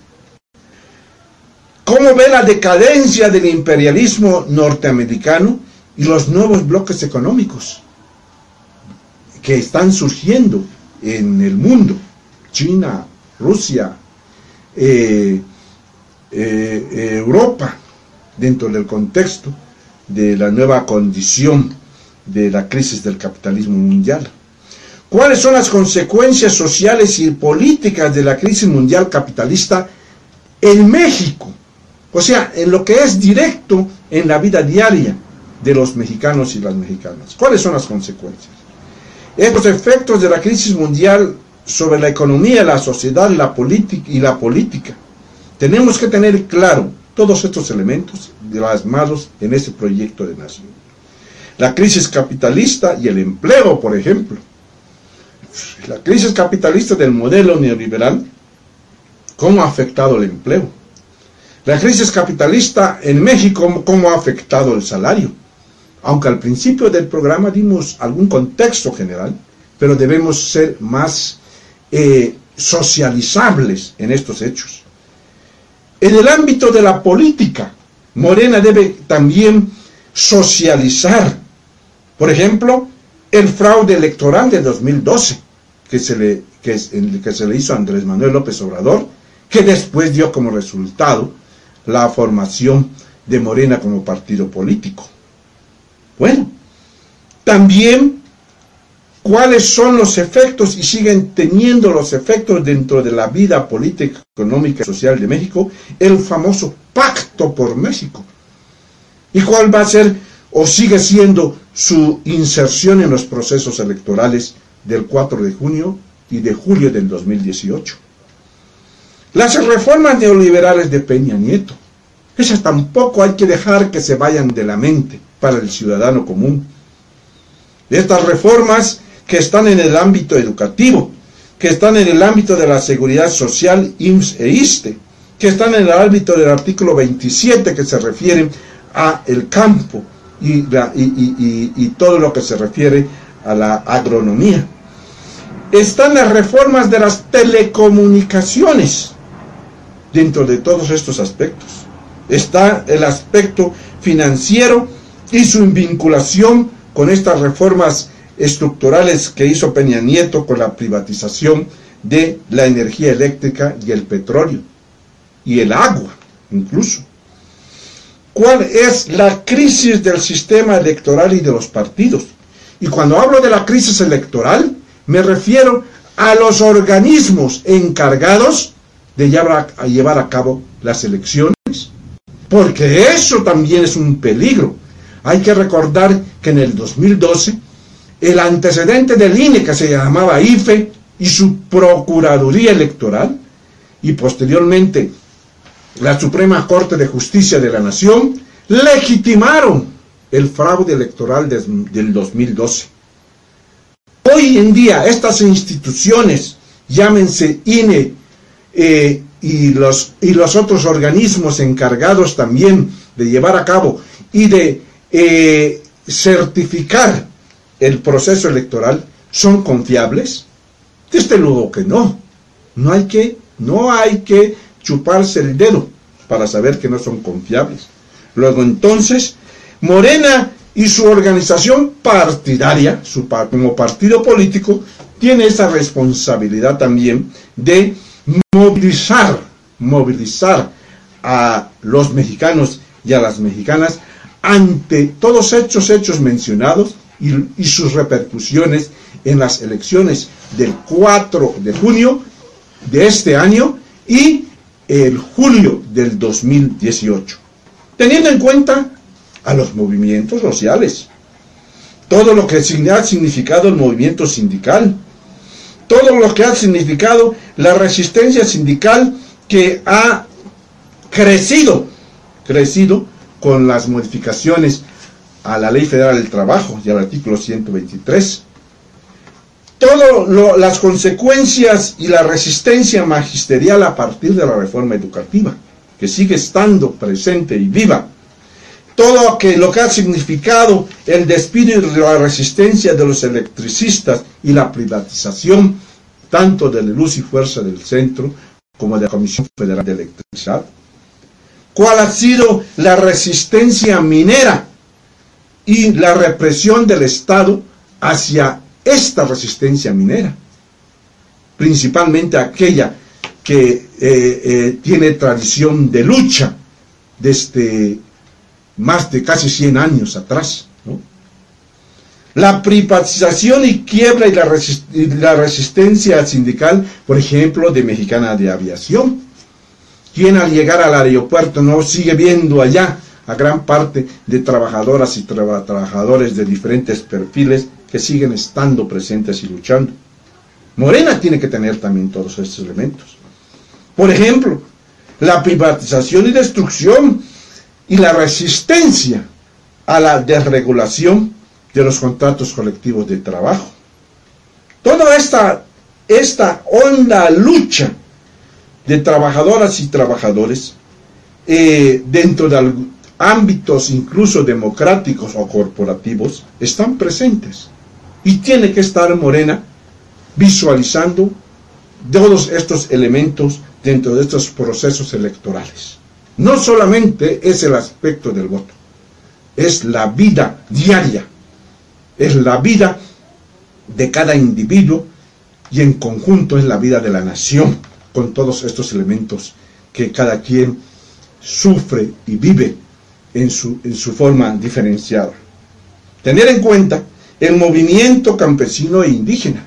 Cómo ve la decadencia del imperialismo norteamericano y los nuevos bloques económicos que están surgiendo en el mundo, China, Rusia, eh, eh, Europa, dentro del contexto de la nueva condición de la crisis del capitalismo mundial. ¿Cuáles son las consecuencias sociales y políticas de la crisis mundial capitalista en México? O sea, en lo que es directo en la vida diaria de los mexicanos y las mexicanas. ¿Cuáles son las consecuencias? Estos efectos de la crisis mundial sobre la economía, la sociedad, la política y la política. Tenemos que tener claro todos estos elementos plasmados en este proyecto de nación. La crisis capitalista y el empleo, por ejemplo. La crisis capitalista del modelo neoliberal, ¿cómo ha afectado el empleo? La crisis capitalista en México, ¿cómo ha afectado el salario? Aunque al principio del programa dimos algún contexto general, pero debemos ser más eh, socializables en estos hechos. En el ámbito de la política, Morena debe también socializar, por ejemplo, el fraude electoral de dos mil doce, que se le, que, que se le hizo a Andrés Manuel López Obrador, que después dio como resultado la formación de Morena como partido político. Bueno, también cuáles son los efectos y siguen teniendo los efectos dentro de la vida política, económica y social de México, el famoso Pacto por México. ¿Y cuál va a ser o sigue siendo su inserción en los procesos electorales del cuatro de junio y de julio del dos mil dieciocho? Las reformas neoliberales de Peña Nieto, esas tampoco hay que dejar que se vayan de la mente para el ciudadano común. Estas reformas que están en el ámbito educativo, que están en el ámbito de la seguridad social, I M S S e ISSSTE, que están en el ámbito del artículo veintisiete que se refieren a el campo y, la, y, y, y, y todo lo que se refiere a la agronomía. Están las reformas de las telecomunicaciones. Dentro de todos estos aspectos está el aspecto financiero y su vinculación con estas reformas estructurales que hizo Peña Nieto con la privatización de la energía eléctrica y el petróleo y el agua incluso. ¿Cuál es la crisis del sistema electoral y de los partidos? Y cuando hablo de la crisis electoral me refiero a los organismos encargados de llevar a, a llevar a cabo las elecciones, porque eso también es un peligro. Hay que recordar que en el dos mil doce el antecedente del I N E, que se llamaba I F E, y su Procuraduría Electoral, y posteriormente la Suprema Corte de Justicia de la Nación, legitimaron el fraude electoral de, del dos mil doce. Hoy en día estas instituciones, llámense I N E, eh, y, los, y los otros organismos encargados también de llevar a cabo y de eh, certificar el proceso electoral, ¿son confiables? Desde luego que no. No hay que, no hay que chuparse el dedo para saber que no son confiables. Luego entonces, Morena y su organización partidaria, su, como partido político, tiene esa responsabilidad también de movilizar, movilizar a los mexicanos y a las mexicanas ante todos estos hechos mencionados y, y sus repercusiones en las elecciones del cuatro de junio de este año y el julio del dos mil dieciocho, teniendo en cuenta a los movimientos sociales, todo lo que ha significado el movimiento sindical, todo lo que ha significado la resistencia sindical que ha crecido, crecido con las modificaciones a la Ley Federal del Trabajo y al artículo ciento veintitrés. Todas las consecuencias y la resistencia magisterial a partir de la reforma educativa, que sigue estando presente y viva. Todo que, lo que ha significado el despido y la resistencia de los electricistas y la privatización tanto de la Luz y Fuerza del Centro como de la Comisión Federal de Electricidad. ¿Cuál ha sido la resistencia minera y la represión del Estado hacia esta resistencia minera? Principalmente aquella que eh, eh, tiene tradición de lucha desde más de casi cien años atrás, ¿no? La privatización y quiebra y la, resist y la resistencia sindical, por ejemplo, de Mexicana de Aviación, quien al llegar al aeropuerto no sigue viendo allá a gran parte de trabajadoras y tra trabajadores de diferentes perfiles que siguen estando presentes y luchando. Morena tiene que tener también todos estos elementos. Por ejemplo, la privatización y destrucción y la resistencia a la desregulación de los contratos colectivos de trabajo. Toda esta, esta honda lucha de trabajadoras y trabajadores eh, dentro de ámbitos incluso democráticos o corporativos están presentes, y tiene que estar Morena visualizando todos estos elementos dentro de estos procesos electorales. No solamente es el aspecto del voto, es la vida diaria, es la vida de cada individuo y en conjunto es la vida de la nación, con todos estos elementos que cada quien sufre y vive en su, en su forma diferenciada. Tener en cuenta el movimiento campesino e indígena,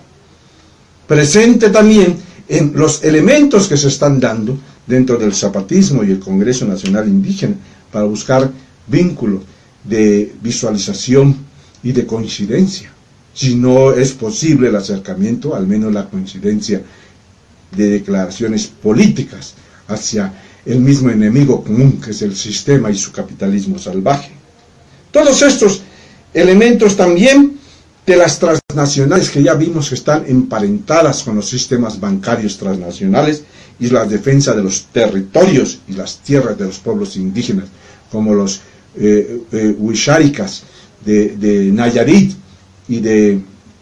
presente también en los elementos que se están dando dentro del zapatismo y el Congreso Nacional Indígena para buscar vínculo de visualización y de coincidencia. Si no es posible el acercamiento, al menos la coincidencia de declaraciones políticas hacia el mismo enemigo común que es el sistema y su capitalismo salvaje. Todos estos elementos también de las transnacionales que ya vimos que están emparentadas con los sistemas bancarios transnacionales y la defensa de los territorios y las tierras de los pueblos indígenas, como los eh, eh, huixáricas de, de Nayarit y de,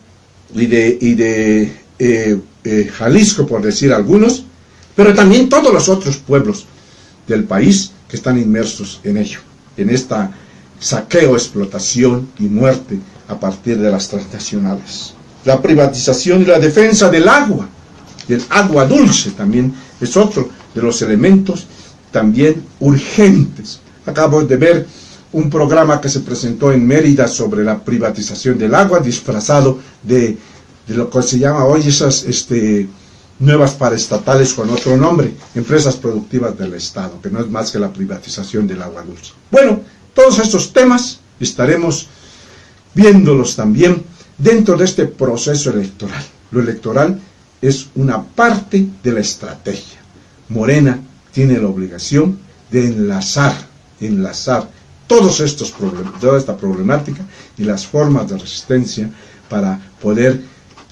y de, y de eh, eh, Jalisco, por decir algunos, pero también todos los otros pueblos del país que están inmersos en ello, en esta saqueo, explotación y muerte a partir de las transnacionales. La privatización y la defensa del agua, del agua dulce también es otro de los elementos también urgentes. Acabo de ver un programa que se presentó en Mérida sobre la privatización del agua, disfrazado de, de lo que se llama hoy esas este, nuevas paraestatales con otro nombre, empresas productivas del Estado, que no es más que la privatización del agua dulce. Bueno, todos estos temas estaremos viéndolos también dentro de este proceso electoral. Lo electoral es una parte de la estrategia. Morena tiene la obligación de enlazar, enlazar todos estos problemas, toda esta problemática y las formas de resistencia para poder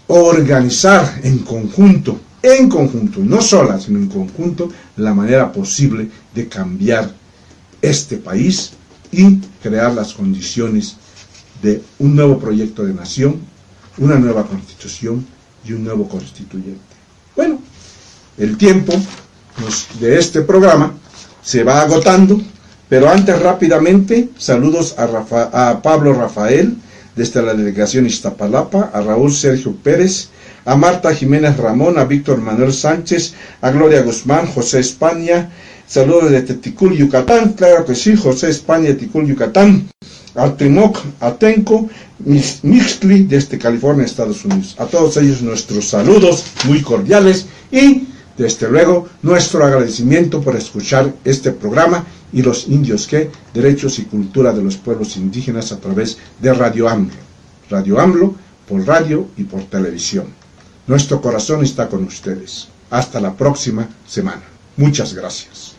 organizar en conjunto, en conjunto, no sola, sino en conjunto, la manera posible de cambiar este país y crear las condiciones de un nuevo proyecto de nación, una nueva constitución y un nuevo constituyente. Bueno, el tiempo pues, de este programa se va agotando, pero antes rápidamente saludos a, Rafa, a Pablo Rafael desde la delegación Iztapalapa, a Raúl Sergio Pérez, a Marta Jiménez Ramón, a Víctor Manuel Sánchez, a Gloria Guzmán, José España, saludos desde Ticul, Yucatán, claro que sí, José España, Ticul, Yucatán, a Trimoc, Atenco, Mixtli, desde California, Estados Unidos. A todos ellos nuestros saludos muy cordiales y, desde luego, nuestro agradecimiento por escuchar este programa y los indios que, derechos y cultura de los pueblos indígenas a través de Radio AMLO. Radio AMLO, por radio y por televisión. Nuestro corazón está con ustedes. Hasta la próxima semana. Muchas gracias.